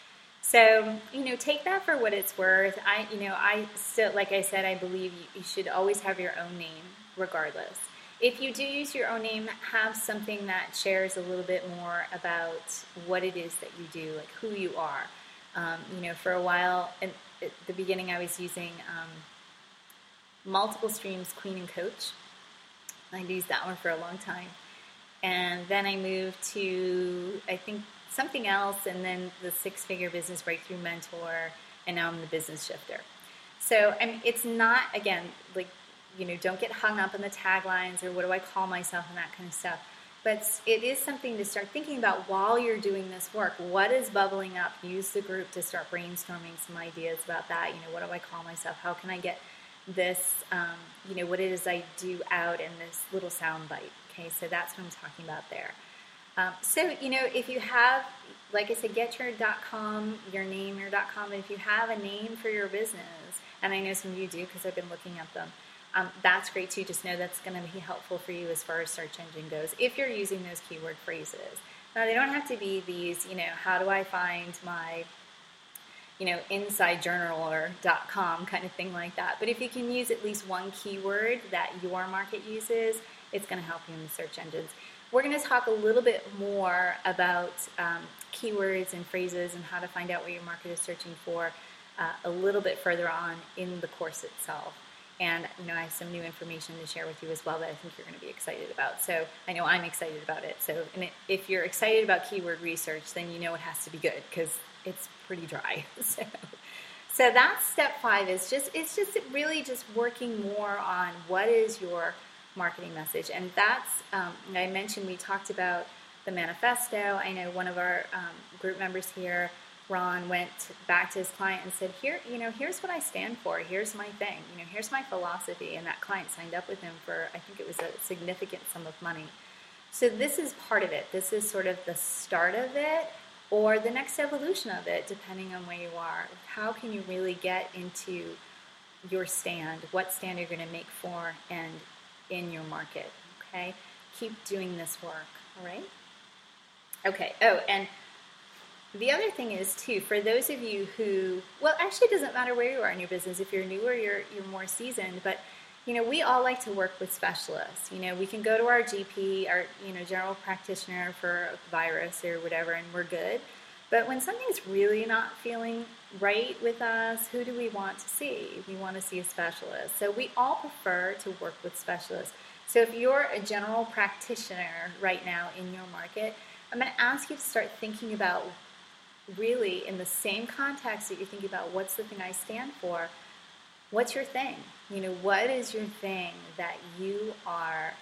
So, you know, take that for what it's worth. I, you know, I still, like I said, I believe you, you should always have your own name regardless. If you do use your own name, have something that shares a little bit more about what it is that you do, like who you are. Um, you know, for a while, in, at the beginning, I was using um, Multiple Streams Queen and Coach. I'd used that one for a long time. And then I moved to, I think, something else, and then the Six-Figure Business Breakthrough Mentor, and now I'm the Business Shifter. So I mean, it's not, again, like, you know, don't get hung up on the taglines or what do I call myself and that kind of stuff. But it is something to start thinking about while you're doing this work. What is bubbling up? Use the group to start brainstorming some ideas about that. You know, what do I call myself? How can I get this, um, you know, what it is I do out in this little sound bite? Okay, so that's what I'm talking about there. Um, so, you know, if you have, like I said, get your .com, your name, your .com, if you have a name for your business, and I know some of you do because I've been looking at them, Um, that's great too. Just know that's going to be helpful for you as far as search engine goes if you're using those keyword phrases. Now, they don't have to be these, you know, how do I find my, you know, inside journaler dot com kind of thing like that. But if you can use at least one keyword that your market uses, it's going to help you in the search engines. We're going to talk a little bit more about um, keywords and phrases and how to find out what your market is searching for uh, a little bit further on in the course itself. And, you know, I have some new information to share with you as well that I think you're going to be excited about. So I know I'm excited about it. So and it, if you're excited about keyword research, then you know it has to be good because it's pretty dry. So, so that's step five. Is just it's just really just working more on what is your marketing message. And that's, um, I mentioned we talked about the manifesto. I know one of our um, group members here, Ron, went back to his client and said, here, you know, here's what I stand for. Here's my thing. You know, here's my philosophy. And that client signed up with him for, I think it was a significant sum of money. So this is part of it. This is sort of the start of it or the next evolution of it, depending on where you are. How can you really get into your stand? What stand you're going to make for and in your market, okay? Keep doing this work, all right? Okay, oh, and the other thing is, too, for those of you who, well, actually it doesn't matter where you are in your business. If you're newer, you're, you're more seasoned. But, you know, we all like to work with specialists. You know, we can go to our G P, our, you know, general practitioner for a virus or whatever, and we're good. But when something's really not feeling right with us, who do we want to see? We want to see a specialist. So we all prefer to work with specialists. So if you're a general practitioner right now in your market, I'm going to ask you to start thinking about really in the same context that you're thinking about what's the thing I stand for, what's your thing? You know, what is your thing that you are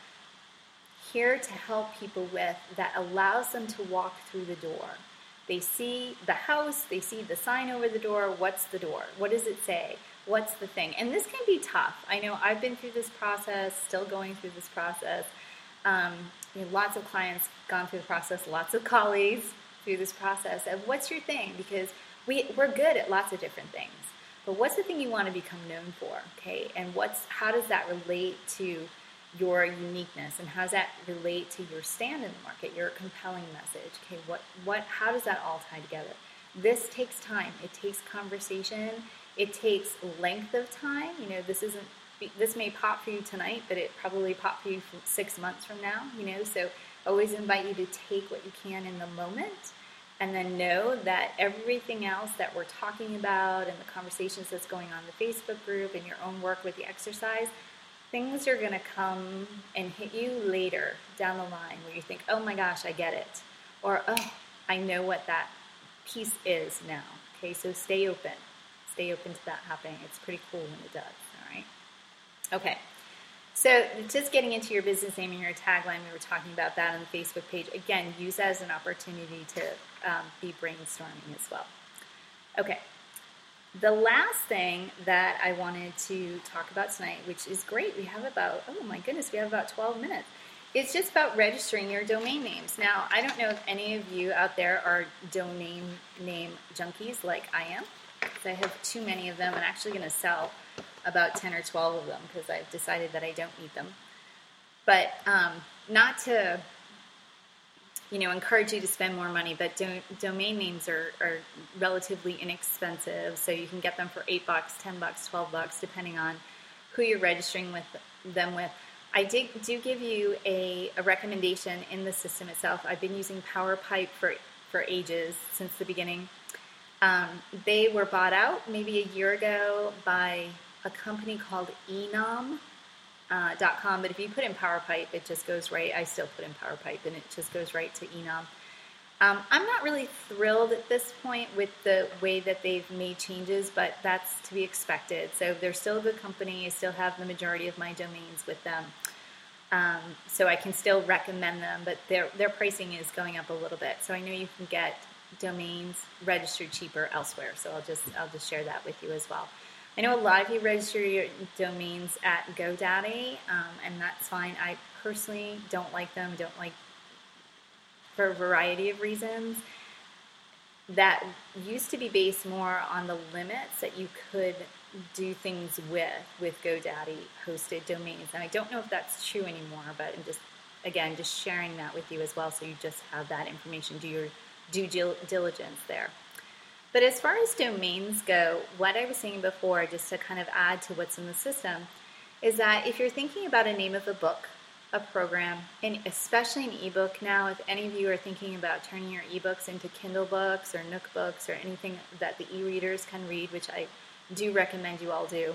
here to help people with that allows them to walk through the door? They see the house, they see the sign over the door. What's the door? What does it say? What's the thing? And this can be tough. I know I've been through this process, still going through this process. Um, you know, lots of clients gone through the process, lots of colleagues through this process of what's your thing, because we, we're good at lots of different things, but what's the thing you want to become known for, okay? And what's how does that relate to your uniqueness, and how does that relate to your stand in the market, your compelling message, okay? What, what, how does that all tie together? This takes time. It takes conversation. It takes length of time. You know, this isn't, this may pop for you tonight, but it probably pop for you for six months from now, you know, so always invite you to take what you can in the moment, and then know that everything else that we're talking about and the conversations that's going on in the Facebook group and your own work with the exercise, things are going to come and hit you later down the line where you think, oh my gosh, I get it. Or, oh, I know what that piece is now. Okay, so stay open. Stay open to that happening. It's pretty cool when it does, all right? Okay. So just getting into your business name and your tagline, we were talking about that on the Facebook page. Again, use that as an opportunity to um, be brainstorming as well. Okay. The last thing that I wanted to talk about tonight, which is great, we have about, oh my goodness, we have about twelve minutes. It's just about registering your domain names. Now, I don't know if any of you out there are domain name junkies like I am, because I have too many of them. I'm actually going to sell about ten or twelve of them because I've decided that I don't need them. But um, not to, you know, encourage you to spend more money, but do, domain names are, are relatively inexpensive, so you can get them for eight bucks, ten bucks, twelve bucks, depending on who you're registering with them with. I did, do give you a, a recommendation in the system itself. I've been using PowerPipe for, for ages, since the beginning. Um, they were bought out maybe a year ago by a company called enom dot com, uh, but if you put in PowerPipe, it just goes right. I still put in PowerPipe, and it just goes right to Enom. Um, I'm not really thrilled at this point with the way that they've made changes, but that's to be expected. So they're still a good company. I still have the majority of my domains with them. Um, so I can still recommend them, but their their pricing is going up a little bit. So I know you can get domains registered cheaper elsewhere. So I'll just I'll just share that with you as well. I know a lot of you register your domains at GoDaddy, um, and that's fine. I personally don't like them. Don't like for a variety of reasons. That used to be based more on the limits that you could do things with with GoDaddy hosted domains. And I don't know if that's true anymore, but I'm just, again, just sharing that with you as well, so you just have that information, do your due diligence there. But as far as domains go, what I was saying before, just to kind of add to what's in the system, is that if you're thinking about a name of a book, a program, and especially an ebook now, if any of you are thinking about turning your ebooks into Kindle books or Nook books or anything that the e-readers can read, which I do recommend you all do.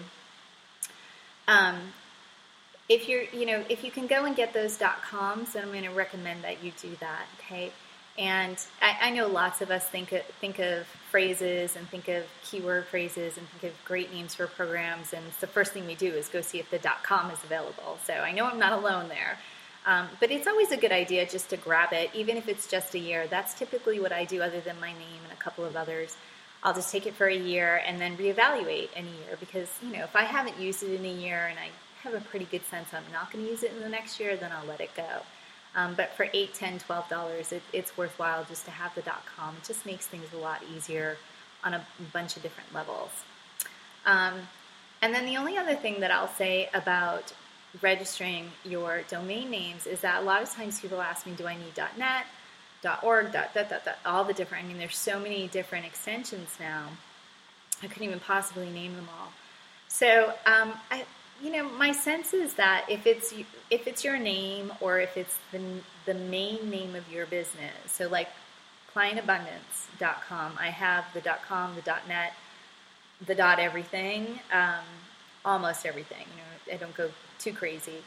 Um, if you're, you know, if you can go and get those .coms, then I'm going to recommend that you do that. Okay, and I, I know lots of us think of, think of phrases and think of keyword phrases and think of great names for programs, and the first thing we do is go see if the .com is available. So I know I'm not alone there, um, but it's always a good idea just to grab it, even if it's just a year. That's typically what I do, other than my name and a couple of others. I'll just take it for a year and then reevaluate in a year, because, you know, if I haven't used it in a year and I have a pretty good sense I'm not going to use it in the next year, then I'll let it go. Um, but for eight, ten, twelve dollars, it, it's worthwhile just to have the .com. It just makes things a lot easier on a bunch of different levels. Um, and then the only other thing that I'll say about registering your domain names is that a lot of times people ask me, do I need .net? .org, dot, dot, dot, dot, all the different, I mean, there's so many different extensions now, I couldn't even possibly name them all. So, um, I, you know, my sense is that if it's if it's your name, or if it's the, the main name of your business, so like client abundance dot com, I have the .com, the .net, the dot everything, um, almost everything, you know, I don't go too crazy,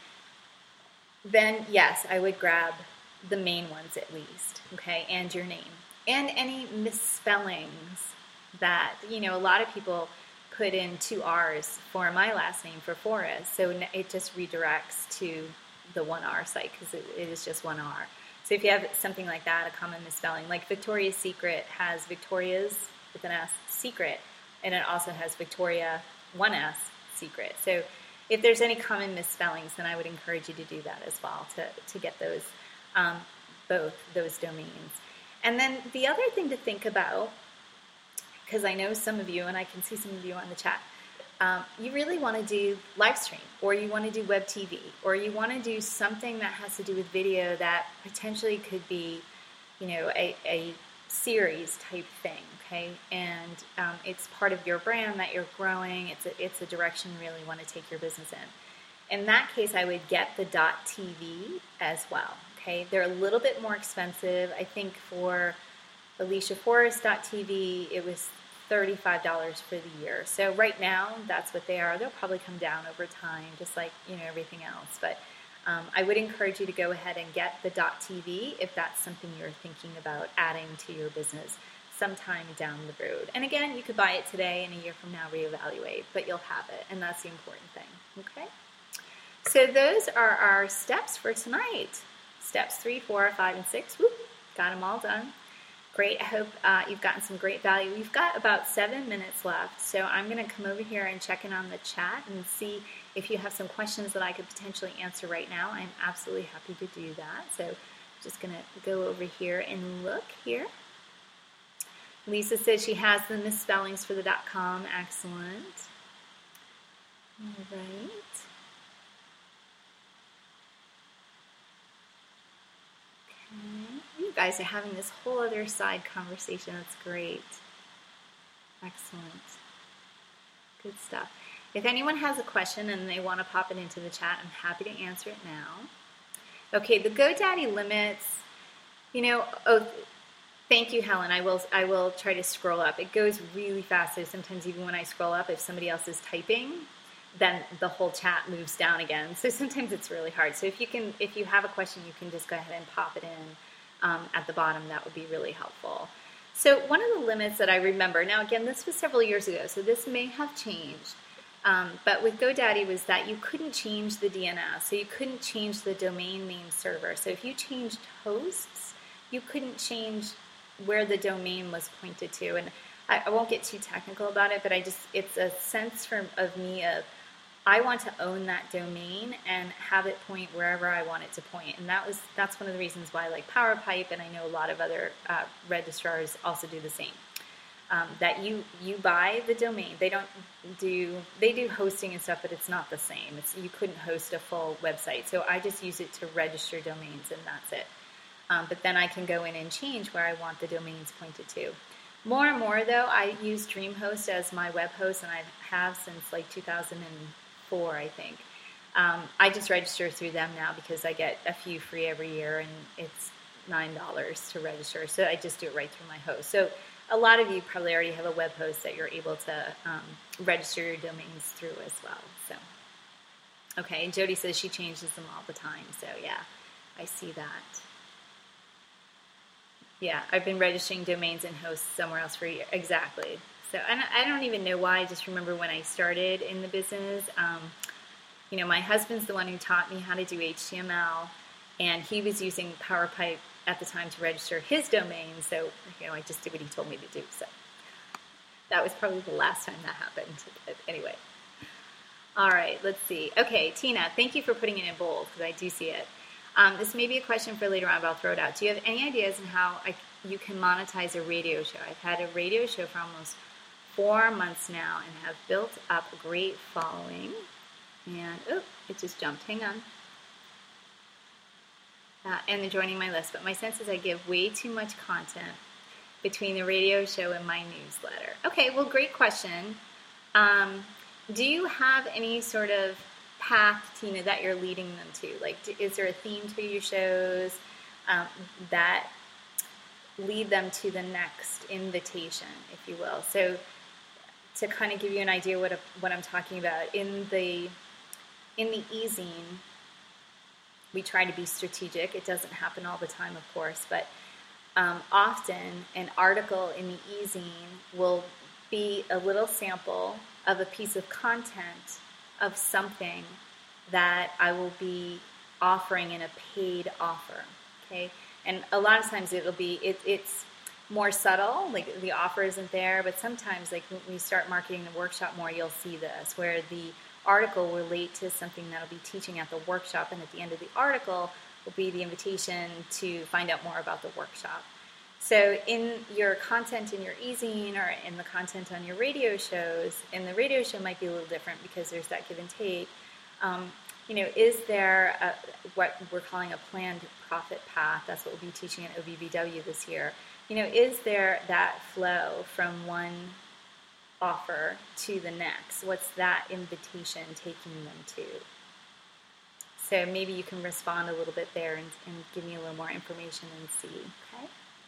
then yes, I would grab the main ones at least, okay, and your name. And any misspellings that, you know, a lot of people put in two R's for my last name, for Forrest, so it just redirects to the one R site, because it, it is just one R. So if you have something like that, a common misspelling, like Victoria's Secret has Victoria's with an S, Secret, and it also has Victoria, one S, Secret. So if there's any common misspellings, then I would encourage you to do that as well, to, to get those Um, both those domains. And then the other thing to think about, because I know some of you, and I can see some of you on the chat, um, you really want to do live stream, or you want to do web T V, or you want to do something that has to do with video that potentially could be, you know, a, a series type thing, okay? And um, it's part of your brand that you're growing. It's a, it's a direction you really want to take your business in. In that case, I would get the .tv as well. Okay, they're a little bit more expensive. I think for Alicia Forrest .tv, it was thirty-five dollars for the year. So right now, that's what they are. They'll probably come down over time, just like, you know, everything else. But um, I would encourage you to go ahead and get the .tv if that's something you're thinking about adding to your business sometime down the road. And again, you could buy it today, and a year from now reevaluate, but you'll have it, and that's the important thing. Okay. So those are our steps for tonight. Steps three, four, five, and six. Whoop, got them all done. Great. I hope uh, you've gotten some great value. We've got about seven minutes left, so I'm going to come over here and check in on the chat and see if you have some questions that I could potentially answer right now. I'm absolutely happy to do that. So I'm just going to go over here and look here. Lisa says she has the misspellings for the .com. Excellent. All right. You guys are having this whole other side conversation. That's great. Excellent. Good stuff. If anyone has a question and they want to pop it into the chat, I'm happy to answer it now. Okay, the GoDaddy limits, you know, oh, thank you, Helen. I will, I will try to scroll up. It goes really fast, so sometimes even when I scroll up, if somebody else is typing, then the whole chat moves down again. So sometimes it's really hard. So if you can, if you have a question, you can just go ahead and pop it in. um, at the bottom, that would be really helpful. So one of the limits that I remember, now again, this was several years ago, so this may have changed, um, but with GoDaddy was that you couldn't change the D N S, so you couldn't change the domain name server. So if you changed hosts, you couldn't change where the domain was pointed to. And I, I won't get too technical about it, but I just, it's a sense from, of me of, I want to own that domain and have it point wherever I want it to point. And that was that's one of the reasons why I like PowerPipe, and I know a lot of other uh, registrars also do the same. Um, that you you buy the domain. They don't do they do hosting and stuff, but it's not the same. It's you couldn't host a full website. So I just use it to register domains, and that's it. Um, but then I can go in and change where I want the domains pointed to. More and more though, I use DreamHost as my web host, and I have since like two thousand four, I think. Um, I just register through them now because I get a few free every year, and it's nine dollars to register. So I just do it right through my host. So a lot of you probably already have a web host that you're able to um, register your domains through as well. So, okay, and Jody says she changes them all the time. So yeah, I see that. Yeah, I've been registering domains and hosts somewhere else for a year. Exactly. So and I don't even know why. I just remember when I started in the business, um, you know, my husband's the one who taught me how to do H T M L, and he was using PowerPipe at the time to register his domain. So, you know, I just did what he told me to do. So that was probably the last time that happened. But anyway. All right, let's see. Okay, Tina, thank you for putting it in bold because I do see it. Um, this may be a question for later on, but I'll throw it out. Do you have any ideas on how I, you can monetize a radio show? I've had a radio show for almost four months now and have built up a great following. And, oh, it just jumped. Hang on. Uh, and they're joining my list. But my sense is I give way too much content between the radio show and my newsletter. Okay, well, great question. Um, do you have any sort of path, Tina, that you're leading them to? Like, is there a theme to your shows um, that lead them to the next invitation, if you will? So to kind of give you an idea what a, what I'm talking about, in the in the e-zine, we try to be strategic. It doesn't happen all the time, of course, but um, often an article in the e-zine will be a little sample of a piece of content of something that I will be offering in a paid offer, okay? And a lot of times it'll be, it, it's more subtle, like the offer isn't there, but sometimes like when we start marketing the workshop more, you'll see this, where the article will relate to something that I'll be teaching at the workshop, and at the end of the article will be the invitation to find out more about the workshop. So in your content in your e-zine or in the content on your radio shows, and the radio show might be a little different because there's that give and take, um, you know, is there a, what we're calling a planned profit path? That's what we'll be teaching at O B B W this year. You know, is there that flow from one offer to the next? What's that invitation taking them to? So maybe you can respond a little bit there and, and give me a little more information and see, okay?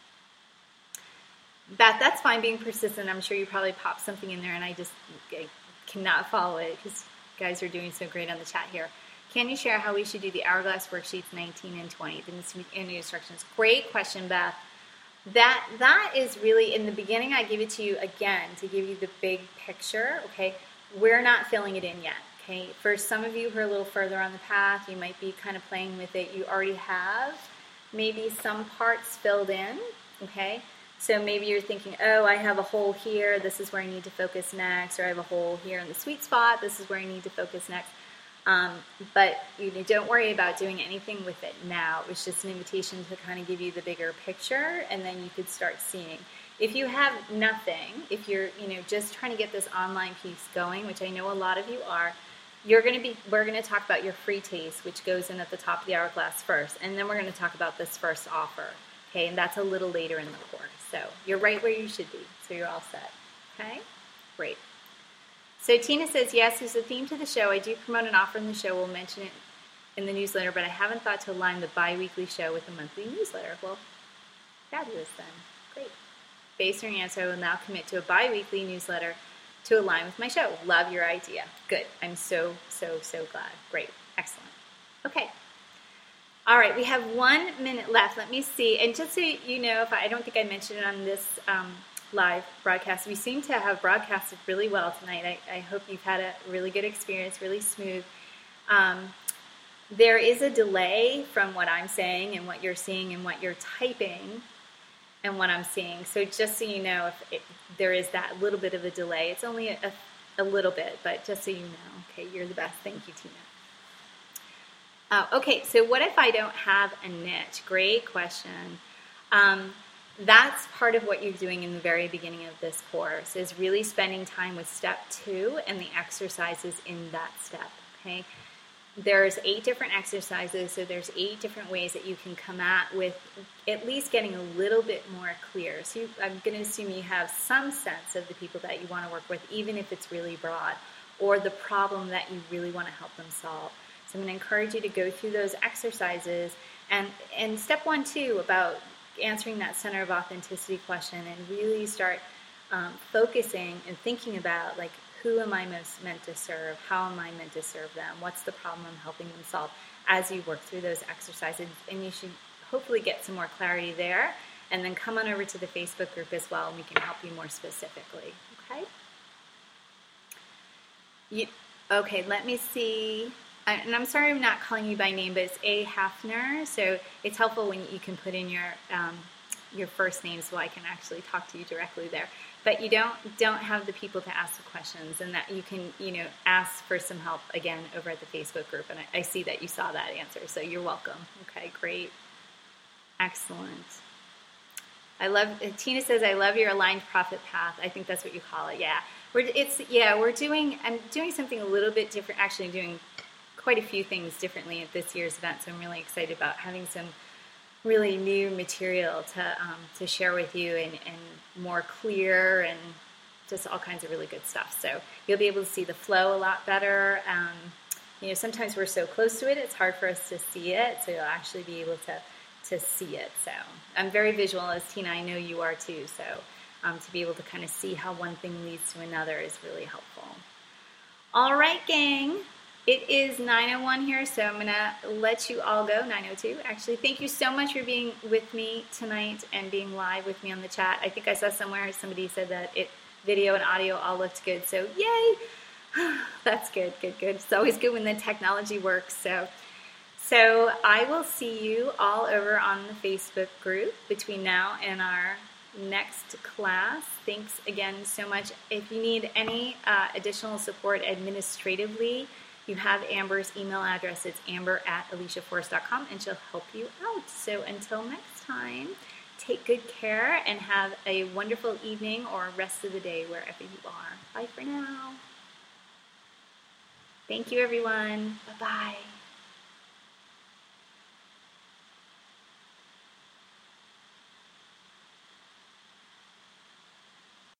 Beth, that's fine being persistent. I'm sure you probably popped something in there and I just I cannot follow it because you guys are doing so great on the chat here. Can you share how we should do the Hourglass worksheets nineteen and twenty? The new instructions. Great question, Beth. That that is really, in the beginning, I give it to you again to give you the big picture, okay? We're not filling it in yet, okay? For some of you who are a little further on the path, you might be kind of playing with it. You already have maybe some parts filled in, okay? So maybe you're thinking, oh, I have a hole here. This is where I need to focus next. Or I have a hole here in the sweet spot. This is where I need to focus next. Um, but you know, don't worry about doing anything with it now. It's just an invitation to kind of give you the bigger picture, and then you could start seeing. If you have nothing, if you're you know just trying to get this online piece going, which I know a lot of you are, you're going to be. We're going to talk about your free taste, which goes in at the top of the hourglass first, and then we're going to talk about this first offer. Okay, and that's a little later in the course. So you're right where you should be. So you're all set. Okay, great. So Tina says, yes, there's a theme to the show. I do promote an offer in the show. We'll mention it in the newsletter, but I haven't thought to align the bi-weekly show with the monthly newsletter. Well, fabulous then. Great. Based on your answer, I will now commit to a bi-weekly newsletter to align with my show. Love your idea. Good. I'm so, so, so glad. Great. Excellent. Okay. All right, we have one minute left. Let me see. And just so you know, if I, I don't think I mentioned it on this um, live broadcast, we seem to have broadcasted really well tonight. I, I hope you've had a really good experience, really smooth. Um, there is a delay from what I'm saying and what you're seeing and what you're typing and what I'm seeing. So just so you know, if it, there is that little bit of a delay, it's only a, a, a little bit, but just so you know. Okay, you're the best. Thank you, Tina. Uh, okay, so what if I don't have a niche? Great question. Um, that's part of what you're doing in the very beginning of this course, is really spending time with step two and the exercises in that step, okay? There's eight different exercises, so there's eight different ways that you can come at with at least getting a little bit more clear. So you, I'm going to assume you have some sense of the people that you want to work with, even if it's really broad, or the problem that you really want to help them solve. So I'm going to encourage you to go through those exercises, and, and step one, too, about answering that center of authenticity question, and really start um, focusing and thinking about, like, who am I most meant to serve? How am I meant to serve them? What's the problem I'm helping them solve as you work through those exercises? And you should hopefully get some more clarity there, and then come on over to the Facebook group as well, and we can help you more specifically, okay? You, okay, let me see. And I'm sorry I'm not calling you by name, but it's A. Hafner, so it's helpful when you can put in your um, your first name so I can actually talk to you directly there. But you don't don't have the people to ask the questions, and that you can, you know, ask for some help again over at the Facebook group. And I, I see that you saw that answer, so you're welcome. Okay, great, excellent. I love. Tina says, "I love your aligned profit path." I think that's what you call it. Yeah, we're it's yeah we're doing. I'm doing something a little bit different. Actually, doing quite a few things differently at this year's event, so I'm really excited about having some really new material to um, to share with you, and, and more clear, and just all kinds of really good stuff. So you'll be able to see the flow a lot better. Um, you know, sometimes we're so close to it, it's hard for us to see it, so you'll actually be able to, to see it. So I'm very visual, as Tina, I know you are too, so um, to be able to kind of see how one thing leads to another is really helpful. All right, gang. It is nine oh one here, so I'm going to let you all go, nine oh two actually. Thank you so much for being with me tonight and being live with me on the chat. I think I saw somewhere somebody said that it video and audio all looked good, so yay! That's good, good, good. It's always good when the technology works. So, so I will see you all over on the Facebook group between now and our next class. Thanks again so much. If you need any uh, additional support administratively, you have Amber's email address. It's amber at alicia forrest dot com, and she'll help you out. So until next time, take good care and have a wonderful evening or rest of the day wherever you are. Bye for now. Thank you, everyone. Bye-bye.